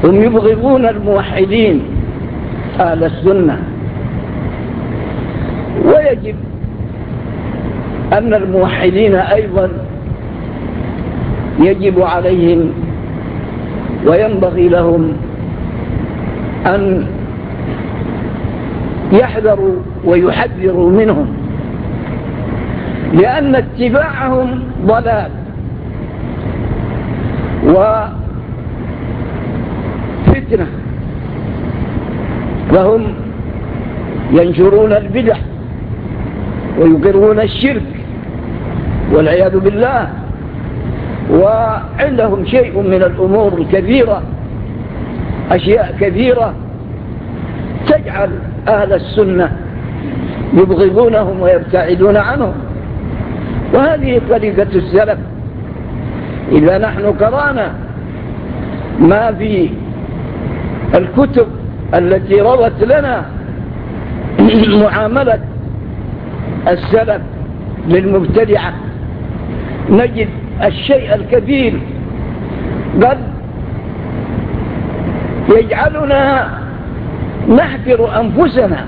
هم يبغضون الموحدين أهل السنة. ويجب أن الموحدين أيضا يجب عليهم وينبغي لهم أن يحذروا ويحذروا منهم، لأن اتباعهم ضلال وفتنة، فهم ينشرون البدع ويقرون الشرك والعياذ بالله، وعندهم شيء من الأمور الكثيرة، أشياء كثيرة تجعل أهل السنة يبغضونهم ويبتعدون عنهم. وهذه طريقة السلف. إذا نحن قرأنا ما في الكتب التي روت لنا معاملة السلف للمبتدعة، نجد الشيء الكثير قد يجعلنا نحقر أنفسنا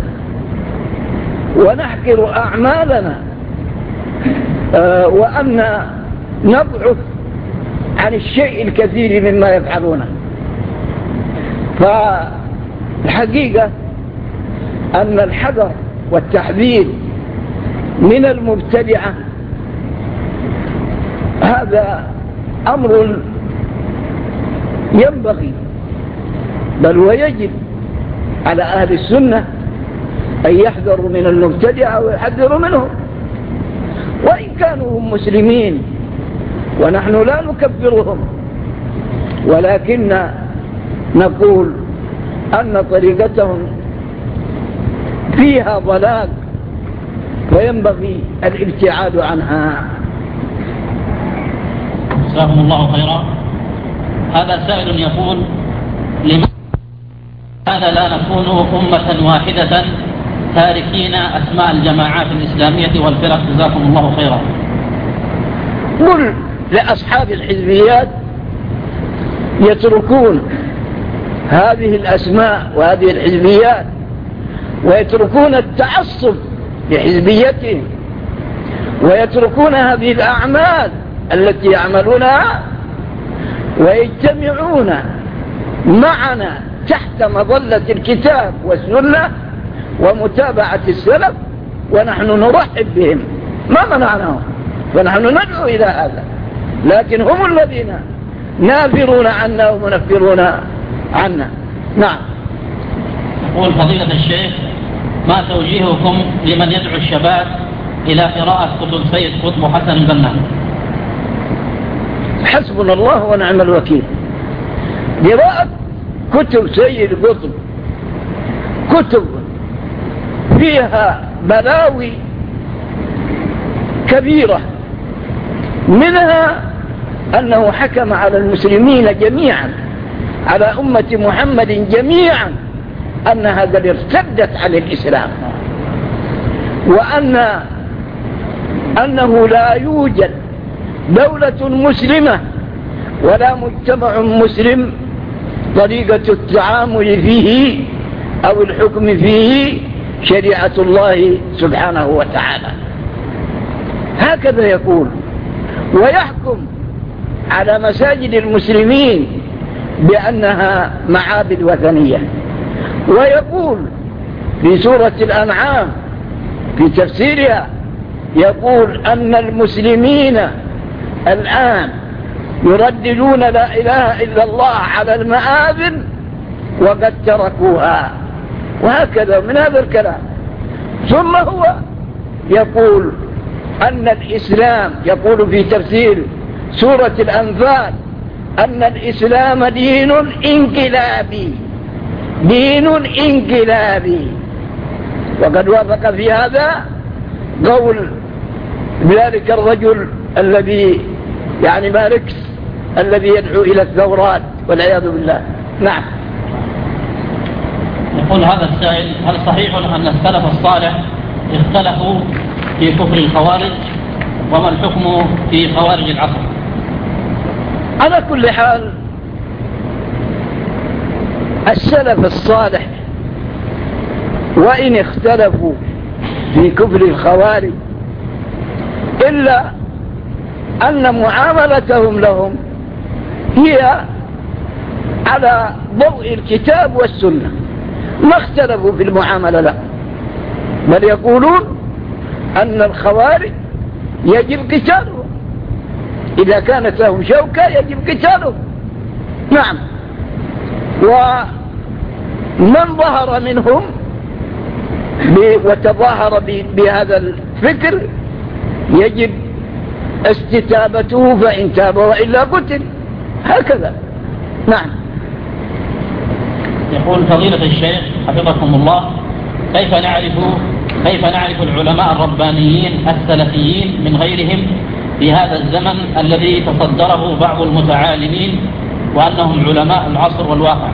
ونحقر أعمالنا، وأن نضعف عن الشيء الكثير مما يفعلونه. فالحقيقة أن الحذر والتحذير من المبتدعة هذا أمر ينبغي بل ويجب على أهل السنة أن يحذروا من المبتدعة ويحذروا منهم، وإن كانوا هم مسلمين ونحن لا نكفرهم، ولكن نقول أن طريقتهم فيها ضلال وينبغي الابتعاد عنها. جزاكم الله خيرا. هذا سائل يقول: لماذا لا نكون أمة واحدة تاركين أسماء الجماعات الإسلامية والفرق؟ جزاكم الله خيرا. قل لأصحاب الحزبيات يتركون هذه الأسماء وهذه الحزبيات ويتركون التعصب لحزبيتهم ويتركون هذه الأعمال التي يعملونها ويجتمعون معنا تحت مظلة الكتاب والسنة ومتابعة السلف، ونحن نرحب بهم ما منعناهم، ونحن ندعو إلى هذا، لكن هم الذين نافرون عنا ومنفرون عنا. نعم. يقول فضيلة الشيخ: ما توجيهكم لمن يدعو الشباب إلى قراءة كتب سيد قطب وحسن البنا؟ حسبنا الله ونعم الوكيل. قراءة كتب سيد قطب كتب فيها بلاوي كبيرة، منها أنه حكم على المسلمين جميعا، على أمة محمد جميعا، أنها قد ارتدت عن الإسلام، وأنه لا يوجد دولة مسلمة ولا مجتمع مسلم طريقة التعامل فيه أو الحكم فيه شريعة الله سبحانه وتعالى. هكذا يقول، ويحكم على مساجد المسلمين بأنها معابد وثنية، ويقول في سورة الأنعام في تفسيرها، يقول أن المسلمين الآن يرددون لا إله إلا الله على المآذن وقد تركوها، وهكذا من هذا الكلام. ثم هو يقول أن الإسلام، يقول في تفسير سورة الأنفال، أن الإسلام دين انقلابي، دين انقلابي، وقد وافق في هذا قول ذلك الرجل الذي يعني ماركس الذي يدعو إلى الثورات والعياذ بالله. نعم. يقول هذا السائل: هل صحيح أن السلف الصالح اختلفوا في كفر الخوارج؟ وما الحكم في خوارج العصر؟ على كل حال السلف الصالح وإن اختلفوا في كفر الخوارج إلا أن معاملتهم لهم هي على ضوء الكتاب والسنة، ما اختلفوا في المعاملة لا، بل يقولون أن الخوارج يجب قتالهم، إذا كانت لهم شوكة يجب قتالهم. نعم. ومن ظهر منهم وتظاهر بهذا الفكر يجب استتابته، فإن تاب وإلا قتل، هكذا. نعم. يقول فضيلة الشيخ حفظكم الله، كيف نعرف العلماء الربانيين السلفيين من غيرهم في هذا الزمن الذي تصدره بعض المتعالمين وأنهم علماء العصر والواقع؟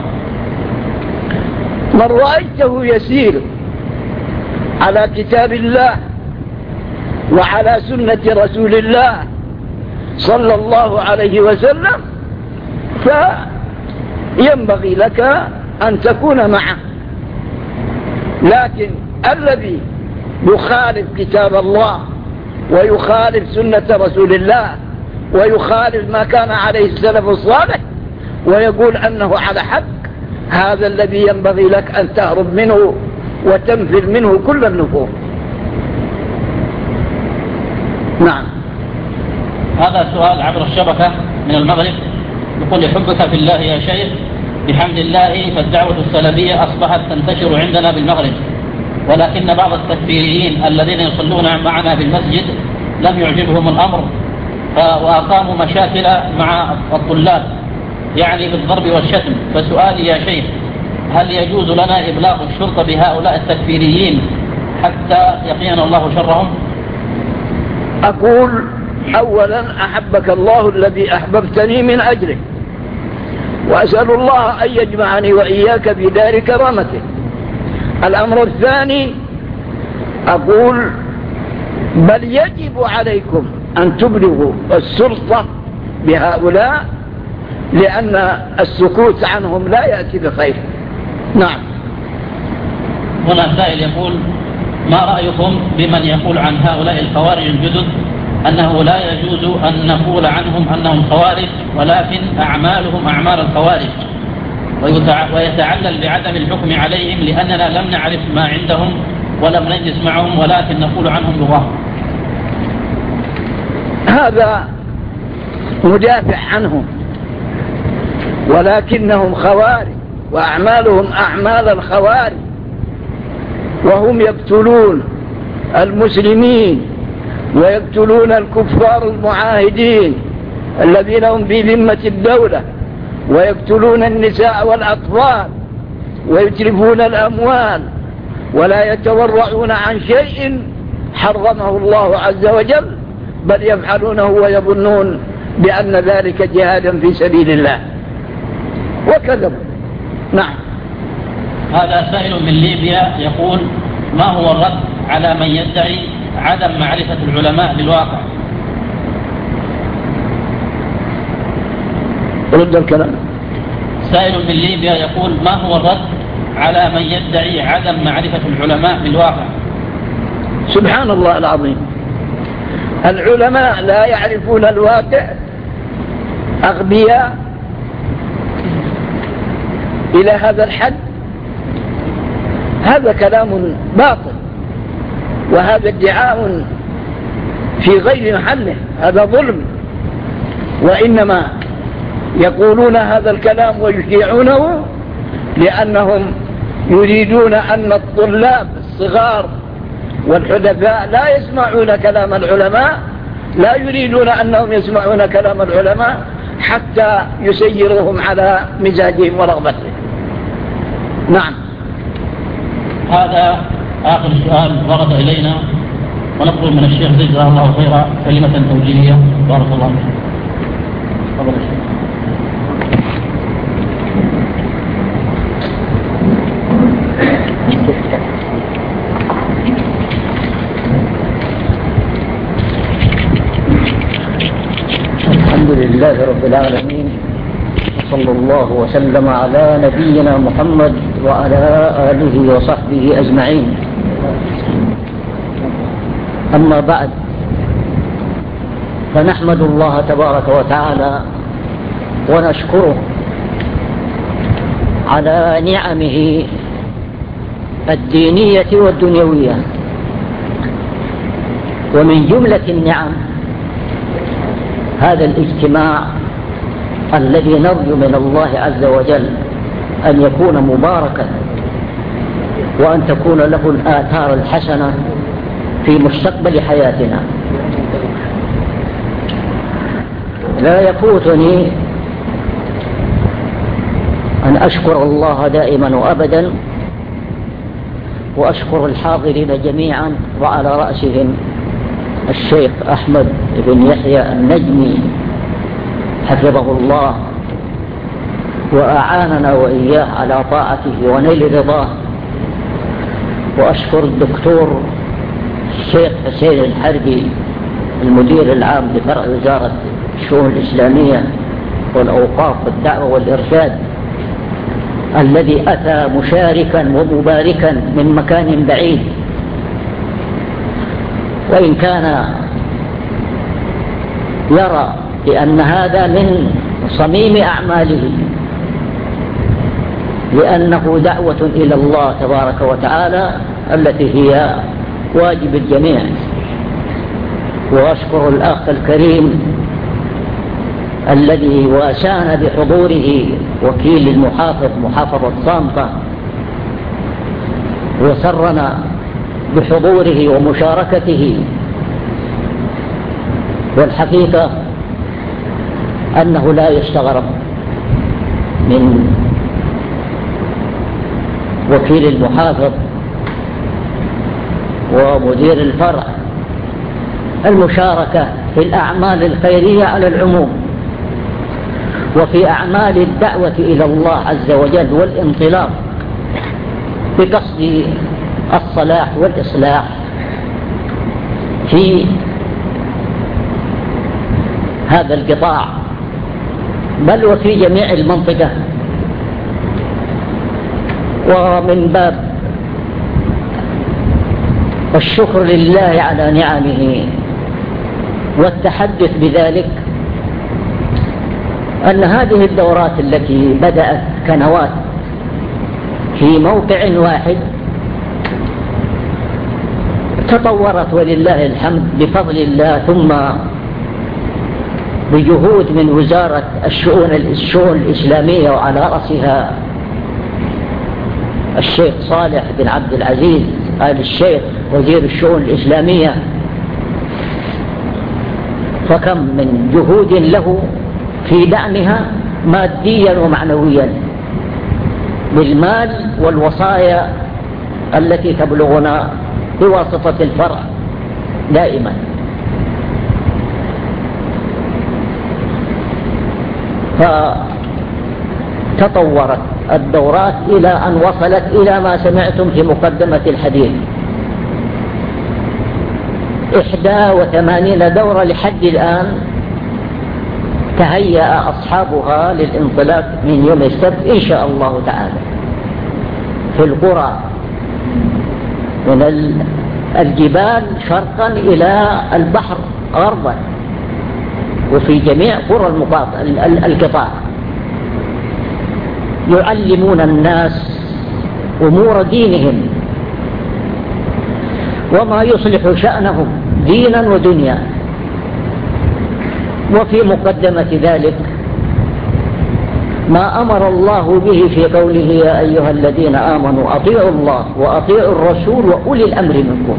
من رأيته يسير على كتاب الله وعلى سنة رسول الله صلى الله عليه وسلم فينبغي لك أن تكون معه، لكن الذي يخالف كتاب الله ويخالف سنة رسول الله ويخالف ما كان عليه السلف الصالح ويقول أنه على حق، هذا الذي ينبغي لك أن تهرب منه وتنفر منه كل النفور. نعم. هذا سؤال عبر الشبكة من المغرب، يقول يحبك في الله يا شيخ، بحمد الله فالدعوة السلفية أصبحت تنتشر عندنا بالمغرب، ولكن بعض التكفيريين الذين يصلون معنا في المسجد لم يعجبهم الأمر وأقاموا مشاكل مع الطلاب، يعني بالضرب والشتم. فسؤالي يا شيخ، هل يجوز لنا إبلاغ الشرطة بهؤلاء التكفيريين حتى يقينا الله شرهم؟ أقول أولا أحبك الله الذي أحببتني من أجله، وأسأل الله أن يجمعني وإياك في دار كرامته. الأمر الثاني أقول بل يجب عليكم أن تبلغوا السلطة بهؤلاء، لأن السكوت عنهم لا يأتي بخير. نعم. هنا سائل يقول ما رأيكم بمن يقول عن هؤلاء الخوارج الجدد أنه لا يجوز أن نقول عنهم أنهم خوارج، ولكن أعمالهم أعمال الخوارج، ويتعلل بعدم الحكم عليهم لأننا لم نعرف ما عندهم ولم نجلس معهم، ولكن نقول عنهم لغة؟ هذا مدافع عنهم، ولكنهم خوارج وأعمالهم أعمال الخوارج، وهم يقتلون المسلمين ويقتلون الكفار المعاهدين الذين هم في ذمة الدولة، ويقتلون النساء والأطفال ويتلفون الأموال، ولا يتورعون عن شيء حرمه الله عز وجل، بل يفعلونه ويظنون بأن ذلك جهادا في سبيل الله، وكذبوا. نعم. هذا سائل من ليبيا يقول ما هو الرد على من يدعي عدم معرفة العلماء بالواقع؟ رد الكلام. سائل من ليبيا يقول ما هو الرد على من يدعي عدم معرفة العلماء بالواقع؟ سبحان الله العظيم، العلماء لا يعرفون الواقع، أغبياء إلى هذا الحد؟ هذا كلام باطل، وهذا ادعاء في غير محله، هذا ظلم. وإنما يقولون هذا الكلام ويشيعونه لأنهم يريدون أن الطلاب الصغار والحدثاء لا يسمعون كلام العلماء، لا يريدون أنهم يسمعون كلام العلماء حتى يسيروهم على مزاجهم ورغبتهم. نعم. هذا آخر سؤال ورد إلينا، ونطلب من الشيخ جزاه الله خيرا كلمة توجيهية. بارك الله فيك. تفضل الشيخ. الحمد لله رب العالمين، صلى الله وسلم على نبينا محمد وعلى آله وصحبه أجمعين. أما بعد، فنحمد الله تبارك وتعالى ونشكره على نعمه الدينية والدنيوية. ومن جملة النعم هذا الاجتماع الذي نرجو من الله عز وجل أن يكون مباركا، وأن تكون له الآثار الحسنة في مستقبل حياتنا. لا يفوتني أن أشكر الله دائما وأبدا، وأشكر الحاضرين جميعا، وعلى رأسهم الشيخ أحمد بن يحيى النجمي حفظه الله وأعاننا وإياه على طاعته ونيل رضاه. وأشكر الدكتور الشيخ حسين الحربي المدير العام لفرع وزارة الشؤون الإسلامية والأوقاف والدعوة والإرشاد، الذي أتى مشاركا ومباركا من مكان بعيد، وإن كان يرى بأن هذا من صميم أعماله، لأنه دعوة إلى الله تبارك وتعالى التي هي واجب الجميع. وأشكر الأخ الكريم الذي واسانا بحضوره، وكيل المحافظ محافظة طنطا، وسرنا بحضوره ومشاركته. والحقيقة أنه لا يستغرب من وكيل المحافظ ومدير الفرع المشاركة في الأعمال الخيرية على العموم، وفي أعمال الدعوة إلى الله عز وجل والانطلاق بقصد الصلاح والإصلاح في هذا القطاع، بل وفي جميع المنطقة. ومن باب الشكر لله على نعمه والتحدث بذلك، أن هذه الدورات التي بدأت كنوات في موقع واحد تطورت ولله الحمد بفضل الله، ثم بجهود من وزارة الشؤون الإسلامية، وعلى رأسها الشيخ صالح بن عبد العزيز آل الشيخ وزير الشؤون الإسلامية. فكم من جهود له في دعمها ماديا ومعنويا بالمال والوصايا التي تبلغنا بواسطة الفرع دائما. فتطورت الدورات إلى أن وصلت إلى ما سمعتم في مقدمة الحديث، 81 دورة لحد الآن تهيأ أصحابها للانطلاق من يوم السبت إن شاء الله تعالى في القرى، من الجبال شرقا إلى البحر غربا، وفي جميع قرى القطاع، يعلمون الناس أمور دينهم وما يصلح شأنهم دينا ودنيا. وفي مقدمة ذلك ما أمر الله به في قوله يا أيها الذين آمنوا أطيعوا الله وأطيعوا الرسول وأولي الأمر منكم.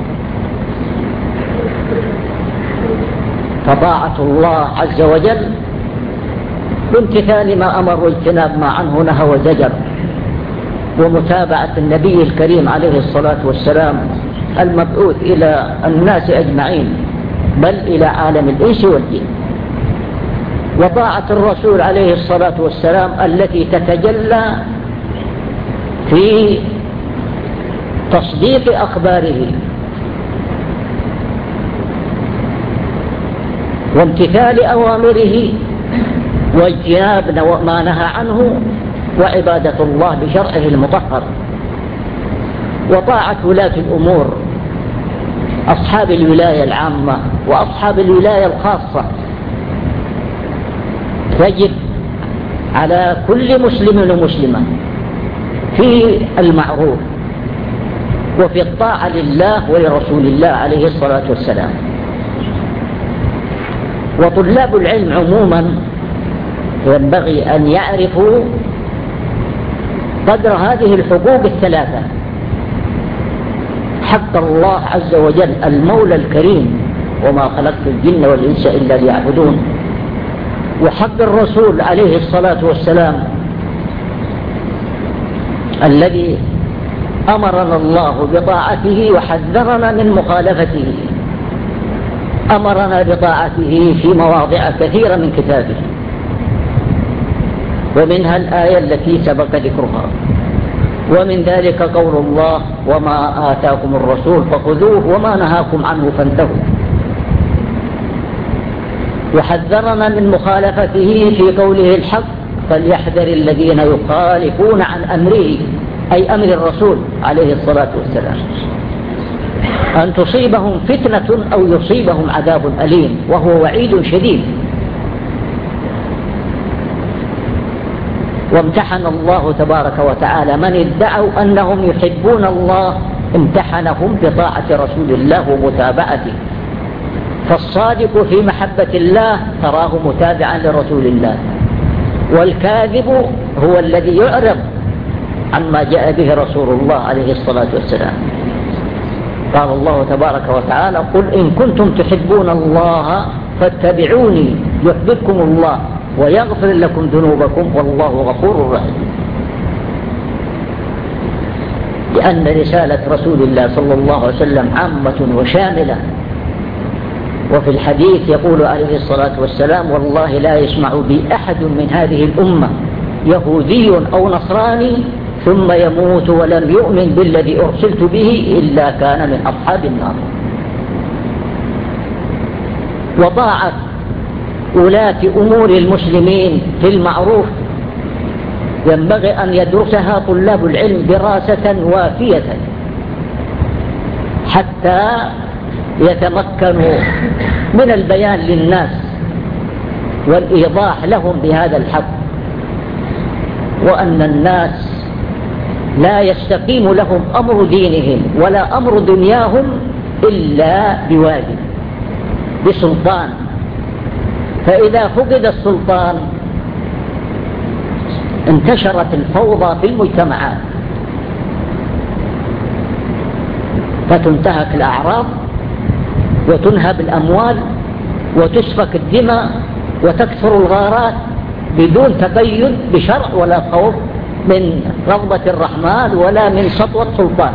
فطاعة الله عز وجل بامتثال ما أمر واجتناب ما عنه نهى وزجر، ومتابعة النبي الكريم عليه الصلاة والسلام المبعوث إلى الناس أجمعين، بل إلى عالم الإنس والجن. وطاعة الرسول عليه الصلاة والسلام التي تتجلى في تصديق أخباره وامتثال أوامره واجتناب ما نهى عنه، وعبادة الله بشرعه المطهر، وطاعة ولاة الأمور أصحاب الولاية العامة وأصحاب الولاية الخاصة. تجب على كل مسلم ومسلمة في المعروف وفي الطاعة لله ولرسول الله عليه الصلاة والسلام. وطلاب العلم عموما ينبغي أن يعرفوا قدر هذه الحقوق الثلاثة: حق الله عز وجل المولى الكريم وما خلقت الجن والإنس إلا ليعبدون، وحق الرسول عليه الصلاة والسلام الذي أمرنا الله بطاعته وحذرنا من مخالفته، أمرنا بطاعته في مواضع كثيرة من كتابه، ومنها الآية التي سبق ذكرها، ومن ذلك قول الله: وما آتاكم الرسول فخذوه وما نهاكم عنه فانتهوا. وحذرنا من مخالفته في قوله الحق: فليحذر الذين يخالفون عن أمره، أي أمر الرسول عليه الصلاة والسلام، أن تصيبهم فتنة أو يصيبهم عذاب أليم، وهو وعيد شديد. وامتحن الله تبارك وتعالى من ادعوا أنهم يحبون الله، امتحنهم بطاعة رسول الله ومتابعته. فالصادق في محبة الله تراه متابعا لرسول الله، والكاذب هو الذي يعرض عما جاء به رسول الله عليه الصلاة والسلام. قال الله تبارك وتعالى: قل إن كنتم تحبون الله فاتبعوني يحببكم الله ويغفر لكم ذنوبكم والله غفور رحيم. لأن رسالة رسول الله صلى الله عليه وسلم عامة وشاملة. وفي الحديث يقول عليه الصلاة والسلام: والله لا يسمع بي أحد من هذه الأمة يهودي أو نصراني ثم يموت ولم يؤمن بالذي أرسلت به إلا كان من أصحاب النار. وطاعة ولاة أمور المسلمين في المعروف ينبغي أن يدرسها طلاب العلم دراسة وافية حتى يتمكنوا من البيان للناس والإيضاح لهم بهذا الحق، وأن الناس لا يستقيم لهم أمر دينهم ولا أمر دنياهم إلا بواجب بسلطان. فإذا فقد السلطان انتشرت الفوضى في المجتمعات، فتنتهك الأعراض وتنهب الأموال وتسفك الدماء وتكثر الغارات بدون تقيد بشرع ولا خوف من رغبة الرحمن ولا من سطوة سلطان.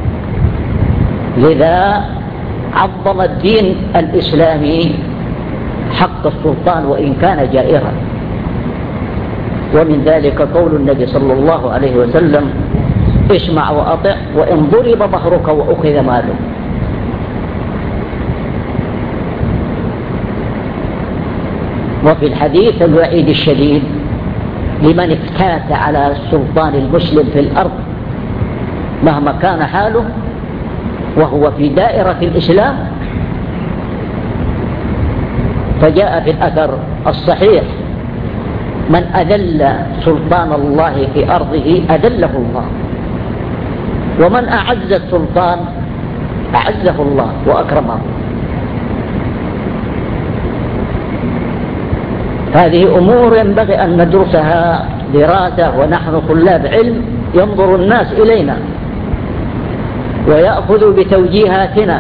لذا عظم الدين الإسلامي حق السلطان وإن كان جائرا. ومن ذلك قول النبي صلى الله عليه وسلم: اسمع وأطع وإن ضرب ظهرك وأخذ مالك. وفي الحديث الوعيد الشديد لمن افتات على السلطان المسلم في الأرض مهما كان حاله وهو في دائرة الإسلام. فجاء في الأثر الصحيح: من أذل سلطان الله في أرضه أذله الله، ومن أعز السلطان أعزه الله وأكرمه. هذه أمور ينبغي أن ندرسها دراسة، ونحن طلاب علم ينظر الناس إلينا ويأخذ بتوجيهاتنا،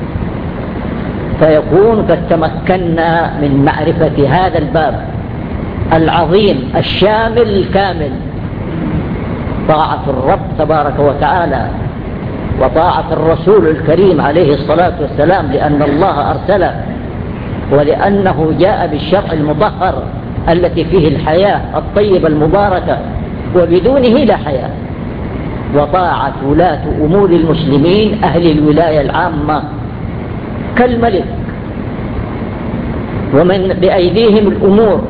فيكون قد تمكنا من معرفة هذا الباب العظيم الشامل الكامل: طاعة الرب تبارك وتعالى وطاعة الرسول الكريم عليه الصلاة والسلام، لأن الله أرسله ولأنه جاء بالشرع المطهر التي فيه الحياة الطيبة المباركة، وبدونه لا حياة. وطاعة ولاة أمور المسلمين أهل الولاية العامة كالملك، ومن بأيديهم الأمور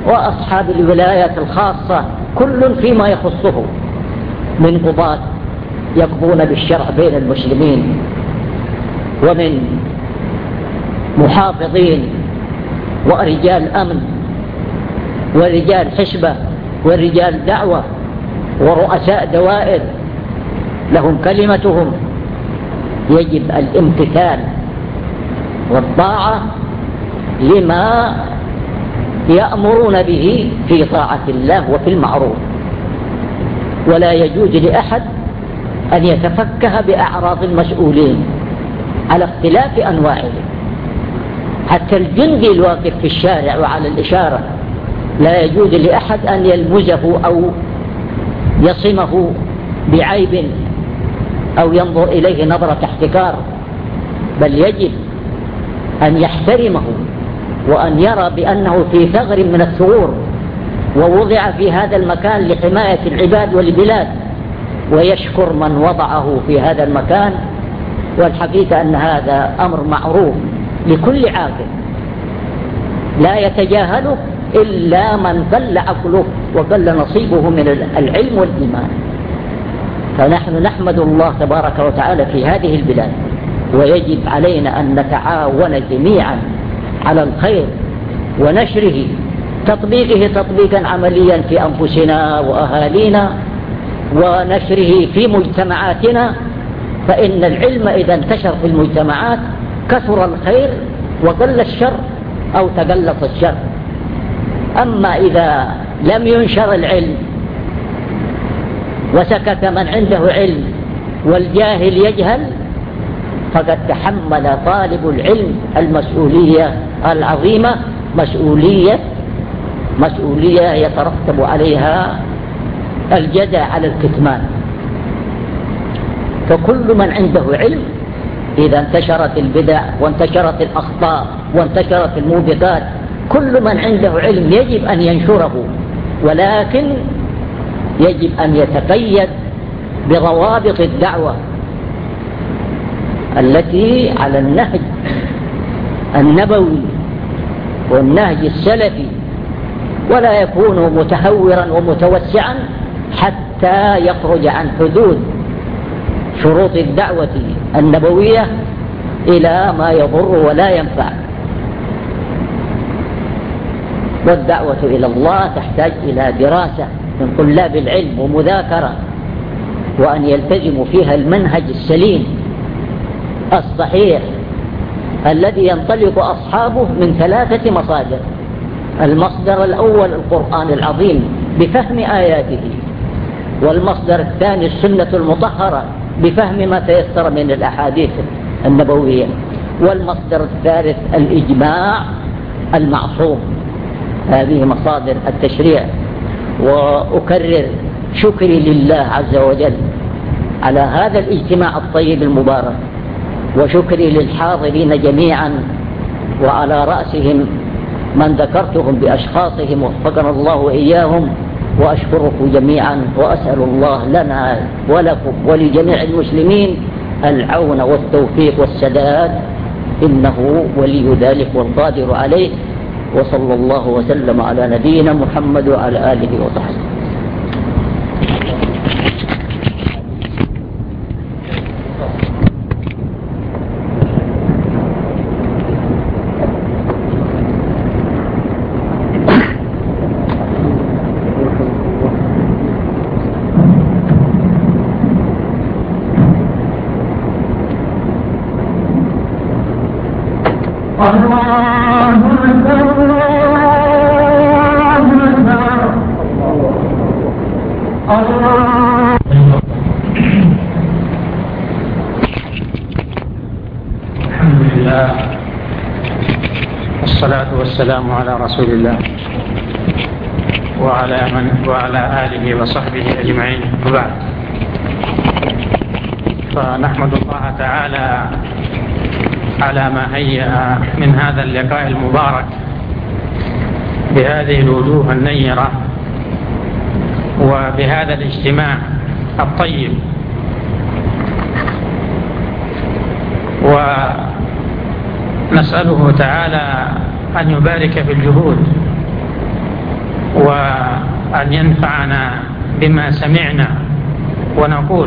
وأصحاب الولايات الخاصة كل فيما يخصه من قضاة يقضون بالشرع بين المسلمين، ومن محافظين ورجال أمن ورجال حسبة ورجال دعوة ورؤساء دوائر لهم كلمتهم، يجب الامتثال والطاعة لما يأمرون به في طاعة الله وفي المعروف، ولا يجوز لأحد أن يتفكه بأعراض المسؤولين على اختلاف أنواعهم. حتى الجندي الواقف في الشارع وعلى الإشارة لا يجوز لأحد أن يلمزه أو يصمه بعيب أو ينظر إليه نظرة احتكار، بل يجب أن يحترمه وأن يرى بأنه في ثغر من الثغور ووضع في هذا المكان لحماية العباد والبلاد، ويشكر من وضعه في هذا المكان. والحقيقة أن هذا أمر معروف لكل عاقل لا يتجاهله إلا من قل عقله وقل نصيبه من العلم والإيمان. فنحن نحمد الله تبارك وتعالى في هذه البلاد، ويجب علينا أن نتعاون جميعا على الخير ونشره، تطبيقه تطبيقا عمليا في أنفسنا وأهالينا، ونشره في مجتمعاتنا. فإن العلم إذا انتشر في المجتمعات كثر الخير وقل الشر أو تقلص الشر. أما إذا لم ينشر العلم وسكت من عنده علم والجاهل يجهل، فقد تحمل طالب العلم المسؤولية العظيمة، مسؤولية يترتب عليها الجزاء على الكتمان. فكل من عنده علم إذا انتشرت البدع وانتشرت الأخطاء وانتشرت الموبقات، كل من عنده علم يجب أن ينشره، ولكن يجب أن يتقيد بضوابط الدعوة التي على النهج النبوي والنهج السلفي، ولا يكون متهورا ومتوسعا حتى يخرج عن حدود شروط الدعوة النبوية إلى ما يضر ولا ينفع. والدعوة إلى الله تحتاج إلى دراسة من طلاب العلم ومذاكرة، وأن يلتزموا فيها المنهج السليم الصحيح الذي ينطلق أصحابه من 3 مصادر. المصدر الأول القرآن العظيم بفهم آياته، والمصدر الثاني السنة المطهرة بفهم ما تيسر من الأحاديث النبوية، والمصدر الثالث الإجماع المعصوم. هذه مصادر التشريع. وأكرر شكري لله عز وجل على هذا الاجتماع الطيب المبارك، وشكري للحاضرين جميعا، وعلى رأسهم من ذكرتهم بأشخاصهم وفقنا الله وإياهم، وأشكركم جميعا، وأسأل الله لنا ولكم ولجميع المسلمين العون والتوفيق والسداد، إنه ولي ذلك والقادر عليه. وصلى الله وسلم على نبينا محمد وعلى آله وصحبه. والسلام على رسول الله وعلى آله وصحبه أجمعين، وبعد. فنحمد الله تعالى على ما هيأ من هذا اللقاء المبارك بهذه الوجوه النيرة وبهذا الاجتماع الطيب، ونسأله تعالى أن يبارك في الجهود وأن ينفعنا بما سمعنا ونقول.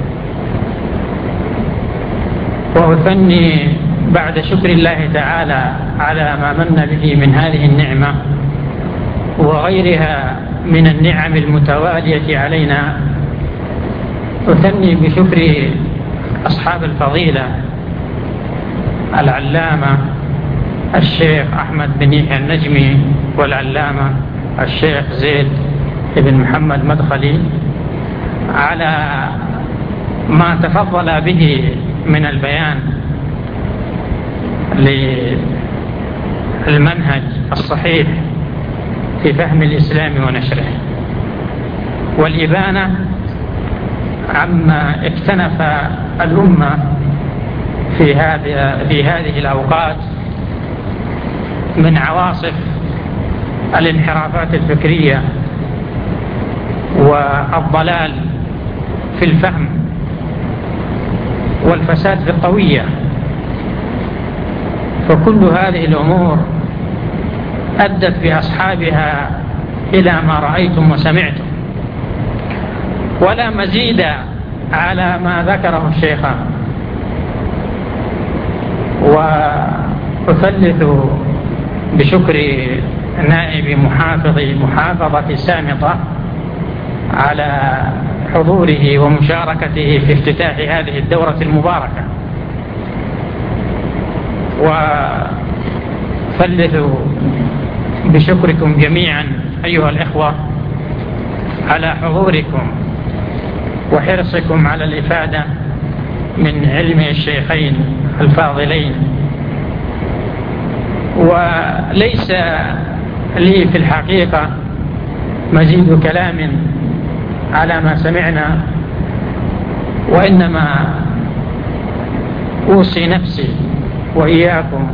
وأثني بعد شكر الله تعالى على ما من به من هذه النعمة وغيرها من النعم المتوالية علينا، أثني بشكر أصحاب الفضيلة العلامة الشيخ أحمد بن يحيى النجمي والعلامة الشيخ زيد بن محمد مدخلي على ما تفضل به من البيان للمنهج الصحيح في فهم الإسلام ونشره، والإبانة عما اكتنف الأمة في هذه الأوقات من عواصف الانحرافات الفكرية والضلال في الفهم والفساد في الطوية. فكل هذه الأمور أدت بأصحابها إلى ما رأيتم وسمعتم، ولا مزيد على ما ذكره الشيخان. وأثلث بشكر نائب محافظة سامطة على حضوره ومشاركته في افتتاح هذه الدورة المباركة، وأثلث بشكركم جميعا أيها الإخوة على حضوركم وحرصكم على الإفادة من علم الشيخين الفاضلين. وليس لي في الحقيقة مزيد كلام على ما سمعنا، وإنما أوصي نفسي وإياكم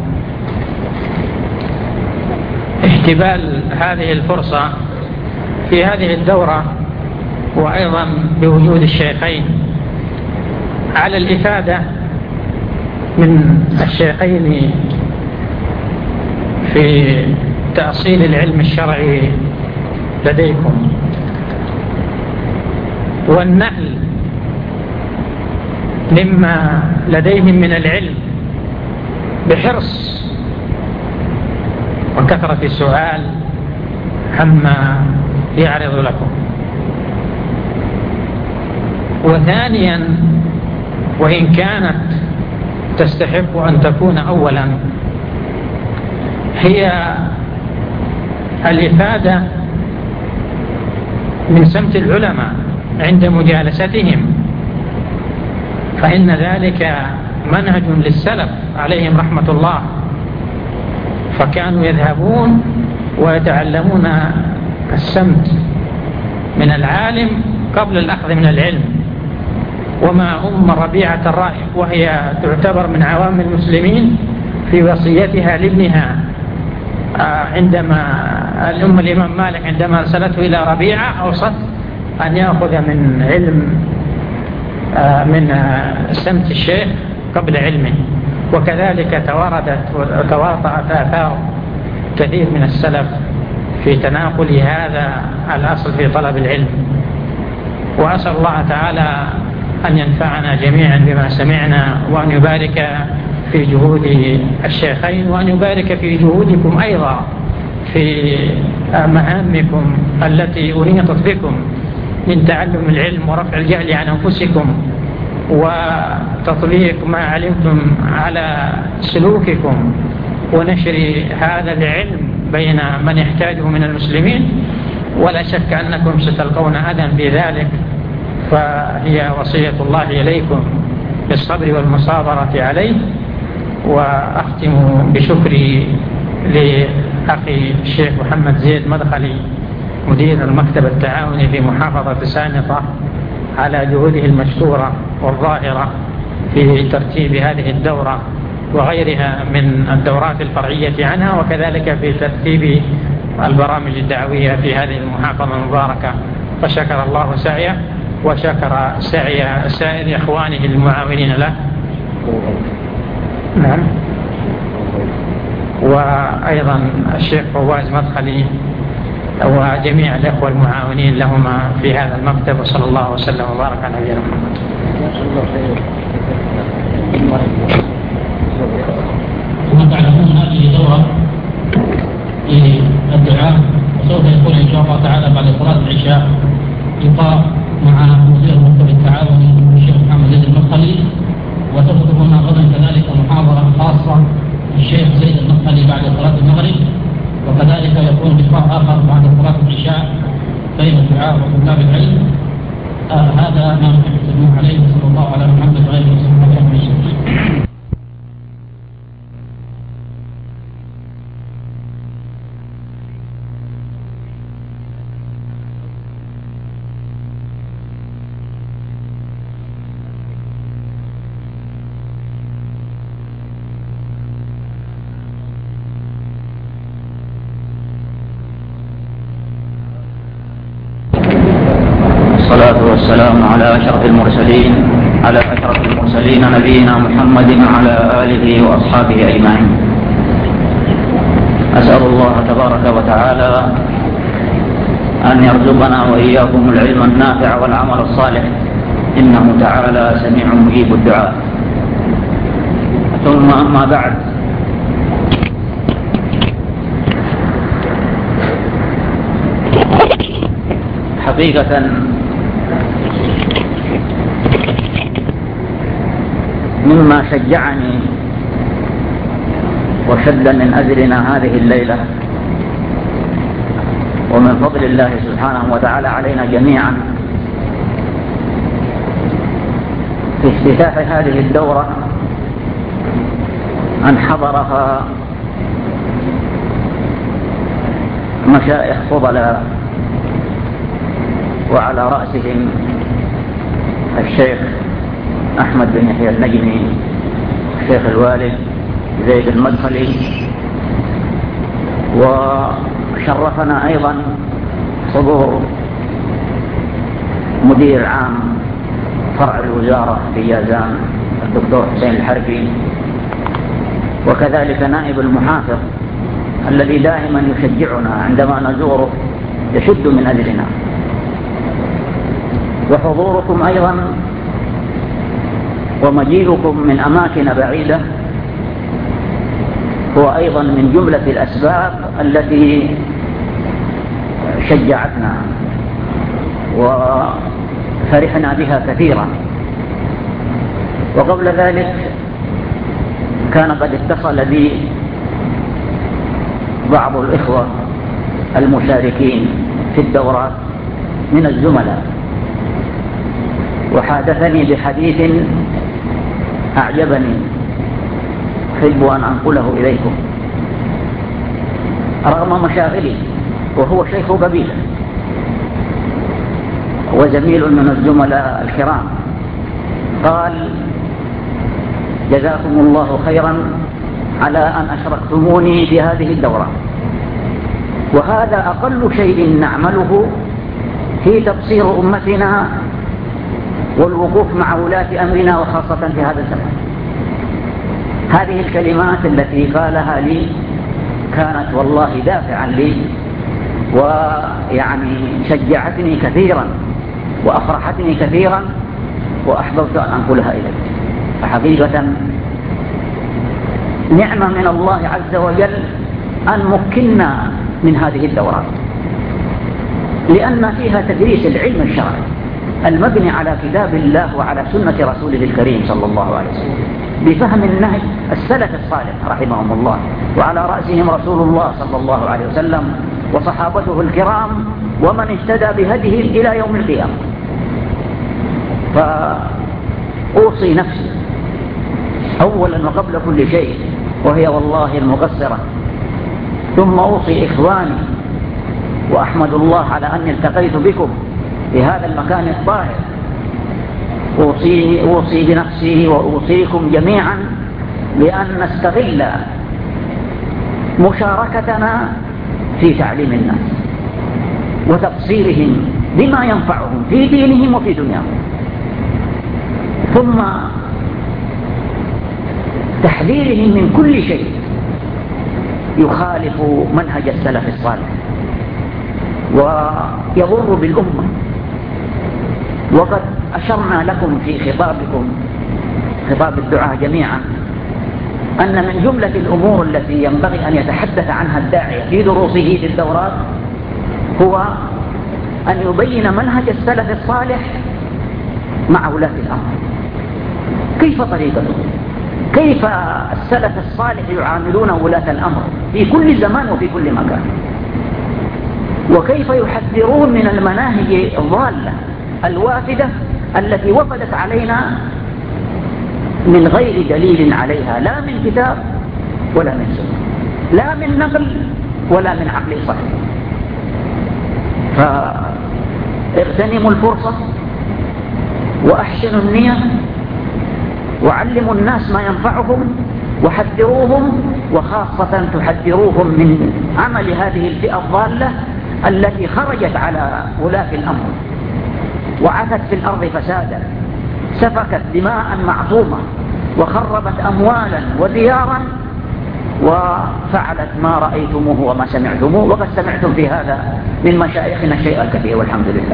احتبال هذه الفرصة في هذه الدورة، وأيضا بوجود الشيخين، على الإفادة من الشيخين في تأصيل العلم الشرعي لديكم، والنقل مما لديهم من العلم بحرص وكثرة السؤال عما يعرض لكم. وثانيا، وإن كانت تستحق أن تكون أولا، هي الإفادة من سمت العلماء عند مجالستهم، فإن ذلك منهج للسلف عليهم رحمة الله، فكانوا يذهبون ويتعلمون السمت من العالم قبل الأخذ من العلم. وما أم ربيعة الرائي وهي تعتبر من عوام المسلمين في وصيتها لابنها عندما الإمام مالك عندما أرسلته إلى ربيعة أوصت أن يأخذ من علم من سمت الشيخ قبل علمه. وكذلك توردت وتواطأت آثار كثير من السلف في تناقل هذا الأصل في طلب العلم. وأسأل الله تعالى أن ينفعنا جميعا بما سمعنا، وأن يبارك في جهود الشيخين، وأن يبارك في جهودكم أيضا في مهامكم التي أنيطت بكم من تعلم العلم ورفع الجهل عن أنفسكم وتطبيق ما علمتم على سلوككم ونشر هذا العلم بين من يحتاجه من المسلمين. ولا شك أنكم ستلقون أذى في ذلك، فهي وصية الله إليكم بالصبر والمصابرة عليه. وأختم بشكري لأخي الشيخ محمد زيد مدخلي مدير المكتب التعاوني في محافظة سامطة على جهوده المشكورة والظاهرة في ترتيب هذه الدورة وغيرها من الدورات الفرعية عنها، وكذلك في ترتيب البرامج الدعوية في هذه المحافظة المباركة. فشكر الله سعيه وشكر سعي سائر إخوانه المعاونين له. نعم. وأيضا الشيخ فواز مدخلي وجميع الأخوة المعاونين لهما في هذا المكتب، وصلى الله وسلم وبارك على نبينا محمد. كما تعلمون هذه دورة للدعاء، وسوف يكون إن شاء الله تعالى بعد صلاة العشاء لقاء مع مدير مكتب التعاون الشيخ محمد زيد المدخلي، وتخطب هنا غدا كذلك محاضرة خاصة الشيخ زيد المدخلي بعد صلاة المغرب، وكذلك يكون لقاء آخر بعد صلاة العشاء بين الدعاء وطلاب العلم. هذا ما نحب التنويه عليه، صلى الله على محمد وعلى آله وصحبه أجمعين. والصلاة والسلام على أشرف المرسلين نبينا محمد وعلى آله وأصحابه أجمعين. أسأل الله تبارك وتعالى أن يرزقنا وإياكم العلم النافع والعمل الصالح، إنه تعالى سميع مجيب الدعاء. ثم أما بعد، حقيقة مما شجعني وشد من أجلنا هذه الليلة، ومن فضل الله سبحانه وتعالى علينا جميعا في افتتاح هذه الدورة، أن حضرها مشايخ فضلاء، وعلى رأسهم الشيخ أحمد بن يحيى النجمي، الشيخ الوالد زيد المدخلي، وشرفنا أيضا حضور مدير عام فرع الوزارة في جازان الدكتور حسين الحربي، وكذلك نائب المحافظ الذي دائما يشجعنا عندما نزوره، يشد من أجلنا، وحضوركم أيضا ومجيئكم من أماكن بعيدة هو أيضا من جملة الأسباب التي شجعتنا وفرحنا بها كثيرا. وقبل ذلك كان قد اتصل بي بعض الإخوة المشاركين في الدورات من الزملاء، وحادثني بحديث أعجبني أحب أن أنقله إليكم رغم مشاغلي، وهو شيخ قبيلة وزميل من الزملاء الكرام. قال: جزاكم الله خيرا على أن أشركتموني في هذه الدورة، وهذا أقل شيء نعمله في تبصير أمتنا والوقوف مع ولاة أمرنا، وخاصة في هذا الزمان. هذه الكلمات التي قالها لي كانت والله دافعا لي، ويعني شجعتني كثيرا وأفرحتني كثيرا، وأحببت أن أنقلها إليك. فحقيقة نعمة من الله عز وجل أن مكننا من هذه الدورات، لأن فيها تدريس العلم الشرعي المبني على كتاب الله وعلى سنة رسوله الكريم صلى الله عليه وسلم، بفهم النهج السلف الصالح رحمهم الله، وعلى رأسهم رسول الله صلى الله عليه وسلم وصحابته الكرام ومن اهتدى بهديهم إلى يوم القيامة. فأوصي نفسي أولا وقبل كل شيء، وهي والله المقصرة، ثم أوصي إخواني، وأحمد الله على أن التقيت بكم في هذا المكان الطاهر. أوصي بنفسي وأوصيكم جميعا بأن نستغل مشاركتنا في تعليم الناس وتبصيرهم بما ينفعهم في دينهم وفي دنياهم، ثم تحذيرهم من كل شيء يخالف منهج السلف الصالح، ويضر بالأمة. وقد أشرنا لكم في خطابكم، خطاب الدعاء جميعا، أن من جملة الأمور التي ينبغي أن يتحدث عنها الداعية في دروسه في الدورات هو أن يبين منهج السلف الصالح مع ولاة الأمر. كيف طريقته؟ كيف السلف الصالح يعاملون ولاة الأمر في كل زمان وفي كل مكان؟ وكيف يحذرون من المناهج الضالة الوافدة التي وفدت علينا من غير دليل عليها، لا من كتاب ولا من سنة، لا من نقل ولا من عقل صحيح. فاغتنموا الفرصة وأحسنوا النية وعلموا الناس ما ينفعهم وحذروهم، وخاصة تحذروهم من عمل هذه الفئة الضالة التي خرجت على ولاة الأمر وعثت في الأرض فسادا، سفكت دماء معصومة وخربت أموالا وديارا وفعلت ما رأيتموه وما سمعتموه، وقد سمعتم في هذا من مشايخنا الشيء الكثير والحمد لله.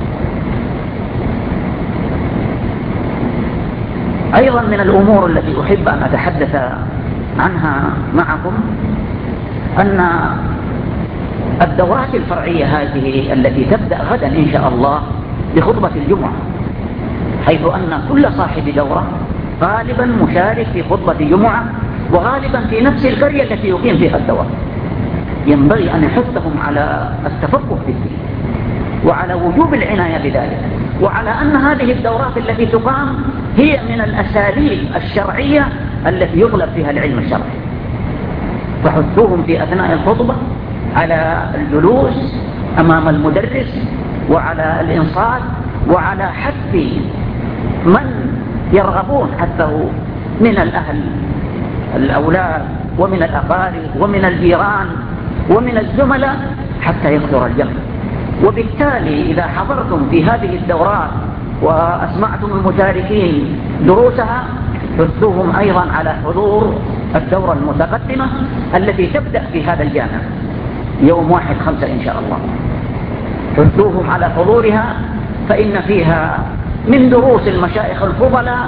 أيضا من الأمور التي أحب أن أتحدث عنها معكم أن الدورات الفرعية هذه التي تبدأ غدا إن شاء الله بخطبة الجمعة، حيث أن كل صاحب دورة غالبا مشارك في خطبة جمعة وغالبا في نفس القرية التي يقيم فيها الدورة، ينبغي أن يحثهم على التفقه في الدين وعلى وجوب العناية بذلك، وعلى أن هذه الدورات التي تقام هي من الأساليب الشرعية التي يغلب فيها العلم الشرعي. فحثوهم في أثناء الخطبة على الجلوس أمام المدرس وعلى الإنصات وعلى حث من يرغبون حثه من الأهل الأولاد ومن الأقارب ومن الجيران ومن الزملاء حتى يكثر الجمع. وبالتالي إذا حضرتم في هذه الدورات وأسمعتم المشاركين دروسها حثوهم أيضا على حضور الدورة المتقدمة التي تبدأ في هذا الجامع يوم 1/5 إن شاء الله. حثوهم على حضورها، فإن فيها من دروس المشايخ الفضلاء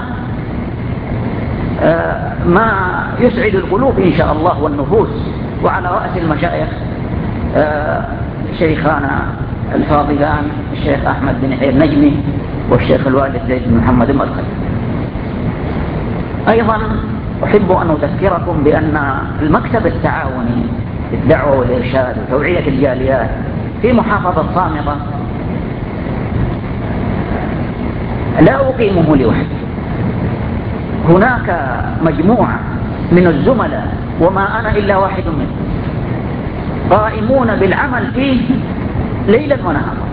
ما يسعد القلوب إن شاء الله والنفوس. وعلى رأس المشايخ شيخانا الفاضلان الشيخ أحمد بن حير نجمي والشيخ الوالد زيد بن محمد المدخل. أيضا أحب أن أذكركم بأن المكتب التعاوني للدعوة والإرشاد وتوعية الجاليات في محافظة صامتة لا أقيمه لوحدي، هناك مجموعة من الزملاء وما أنا إلا واحد منهم قائمون بالعمل فيه ليلا ونهارا،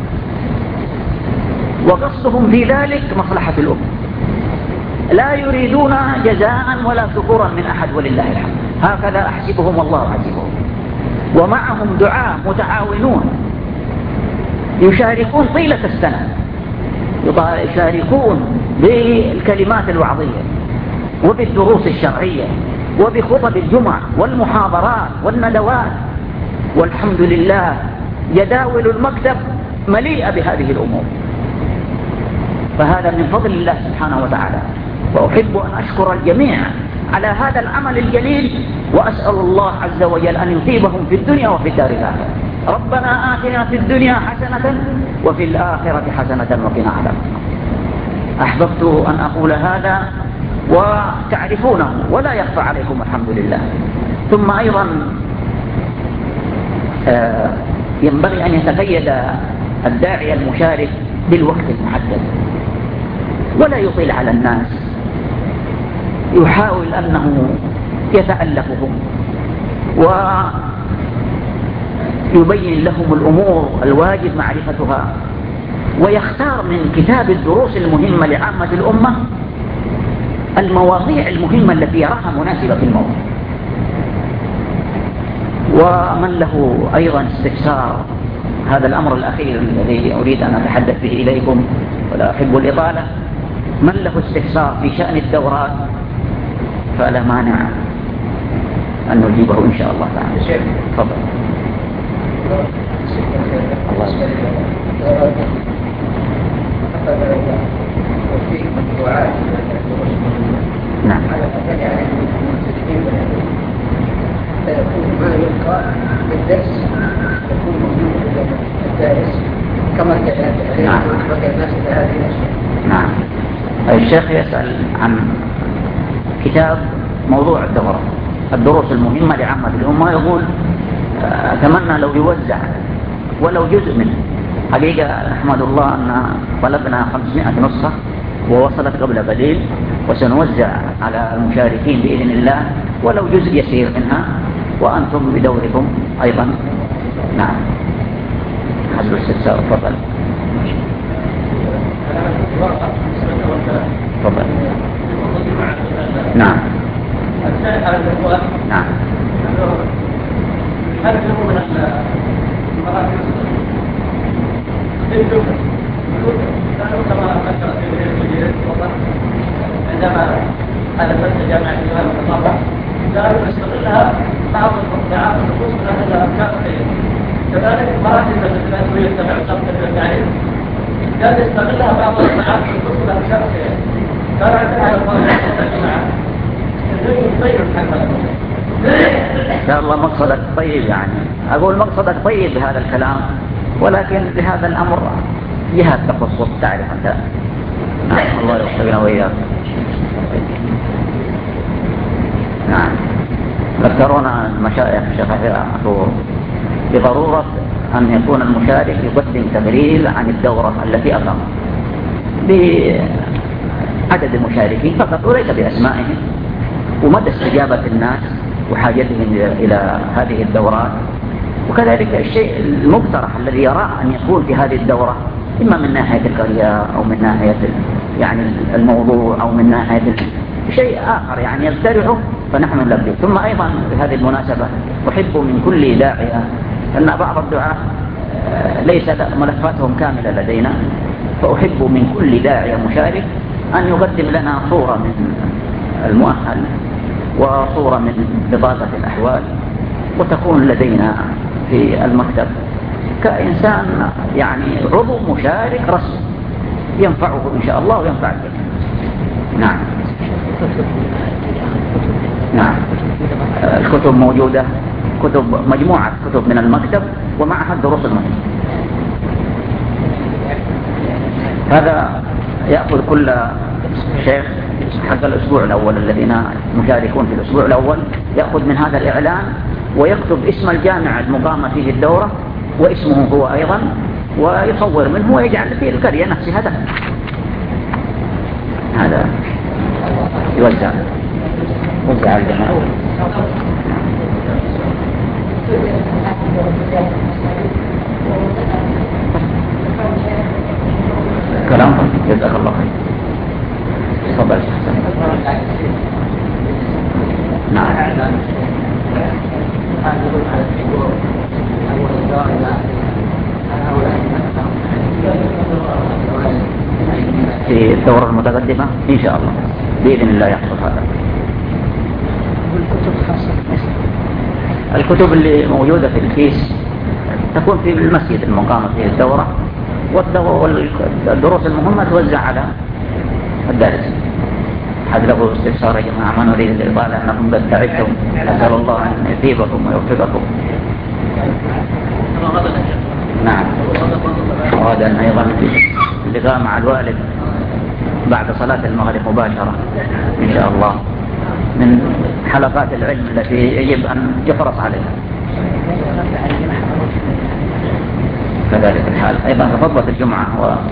وقصدهم في ذلك مصلحة الأمة، لا يريدون جزاء ولا شكورا من أحد ولله الحمد. هكذا أحسبهم والله أحسبهم. ومعهم دعاة متعاونون يشاركون طيلة السنة، يشاركون بالكلمات الوعظية وبالدروس الشرعية وبخطب الجمعة والمحاضرات والندوات، والحمد لله جداول المكتب مليئة بهذه الأمور. فهذا من فضل الله سبحانه وتعالى، وأحب أن أشكر الجميع على هذا العمل الجليل، وأسأل الله عز وجل أن يثيبهم في الدنيا وفي الدار الآخرة. ربنا آتنا في الدنيا حسنة وفي الآخرة حسنة وقنا عذاب النار. أحببت أن أقول هذا وتعرفونه ولا يخفى عليكم الحمد لله. ثم أيضا ينبغي أن يتقيد الداعي المشارك بالوقت المحدد ولا يطيل على الناس، يحاول أنه يتألفهم ويبين لهم الأمور الواجب معرفتها، ويختار من كتاب الدروس المهمة لعامة الأمة المواضيع المهمة التي يراها مناسبة في الموضوع. ومن له أيضا استفسار، هذا الأمر الأخير الذي أريد أن أتحدث به إليكم ولا أحب الإطالة، من له استفسار في شأن الدورات فلا مانع أن نجيبه إن شاء الله تعالى. تفضل. الله. نعم. ما يلقى بالدرس يكون موجود في الدارس كما كان نعم. الناس إلى هذه الأشياء. نعم. الشيخ يسأل عن كتاب موضوع الدورة، الدروس المهمة لعامة الأمة، يقول أتمنى لو يوزع ولو جزء منه. حقيقة أحمد الله أن طلبنا 500 نسخة ووصلت قبل قليل، وسنوزع على المشاركين بإذن الله ولو جزء يسير منها، وأنتم بدوركم أيضا. نعم. حسب الاستفسار. تفضل. تفضل. نعم. نعم. عندما حدثت جامعة الإمام المطلع قالوا نستغلها بعض المقطعات النصوص من أهل الأفكار خير. كذلك مراكز الأدوية تبع وزارة التعليم كان يستغلها بعض المقطعات النصوص من أفكار خير. كان عندنا الجماعة يغير الحكم. إن شاء الله مقصدك طيب، يعني أقول مقصدك طيب بهذا الكلام، ولكن بهذا الأمر جهة تخصص تعرف أنت. نعم. الله يوفقنا وإياك. نعم. ذكرونا المشايخ الشيخ بضرورة أن يكون المشارك يقدم تقرير عن الدورة التي أقام بعدد المشاركين فقط وليس بأسمائهم، ومدى استجابة الناس وحاجتهم إلى هذه الدورات، وكذلك الشيء المقترح الذي يرى أن يكون في هذه الدورة إما من ناحية القرية أو من ناحية يعني الموضوع أو من ناحية شيء آخر يعني يقترحه فنحن نلبي. ثم أيضا بهذه المناسبة أحب من كل داعية، أن بعض الدعاة ليس ملفاتهم كاملة لدينا، فأحب من كل داعية مشارك أن يقدم لنا صورة من المؤهل وصورة من بطاقة الأحوال، وتكون لدينا في المكتب كإنسان يعني عضو مشارك رسمي ينفعه إن شاء الله وينفع الجميع. نعم. نعم. الكتب موجودة، كتب مجموعة كتب من المكتب ومعها الدروس المهمة. هذا يأخذ كل شيخ حق الأسبوع الأول، الذين مشاركون في الأسبوع الأول يأخذ من هذا الإعلان ويكتب اسم الجامعة المقامة فيه الدورة واسمه هو أيضا، ويصور منه ويجعل في القرية نفسها هذا. هذا يوزع على الجماعة. كلام جزاك الله خير. تفضل. نعم. في الدورة المتقدمة إن شاء الله بإذن الله يحصل هذا. الكتب اللي موجودة في الكيس تكون في المسجد المقامة في الدورة، والدروس المهمة توزع على الدارس. حد له استفسار يا جماعة؟ ما نريد الإطالة أنكم قد تعبتم، أسأل الله أن يثيبكم ويوفقكم. نعم. وغدا أيضا اللقاء مع الوالد بعد صلاة المغرب مباشرة إن شاء الله، من حلقات العلم التي يجب أن يحرص عليها. كذلك الحال أيضا في خطبة الجمعة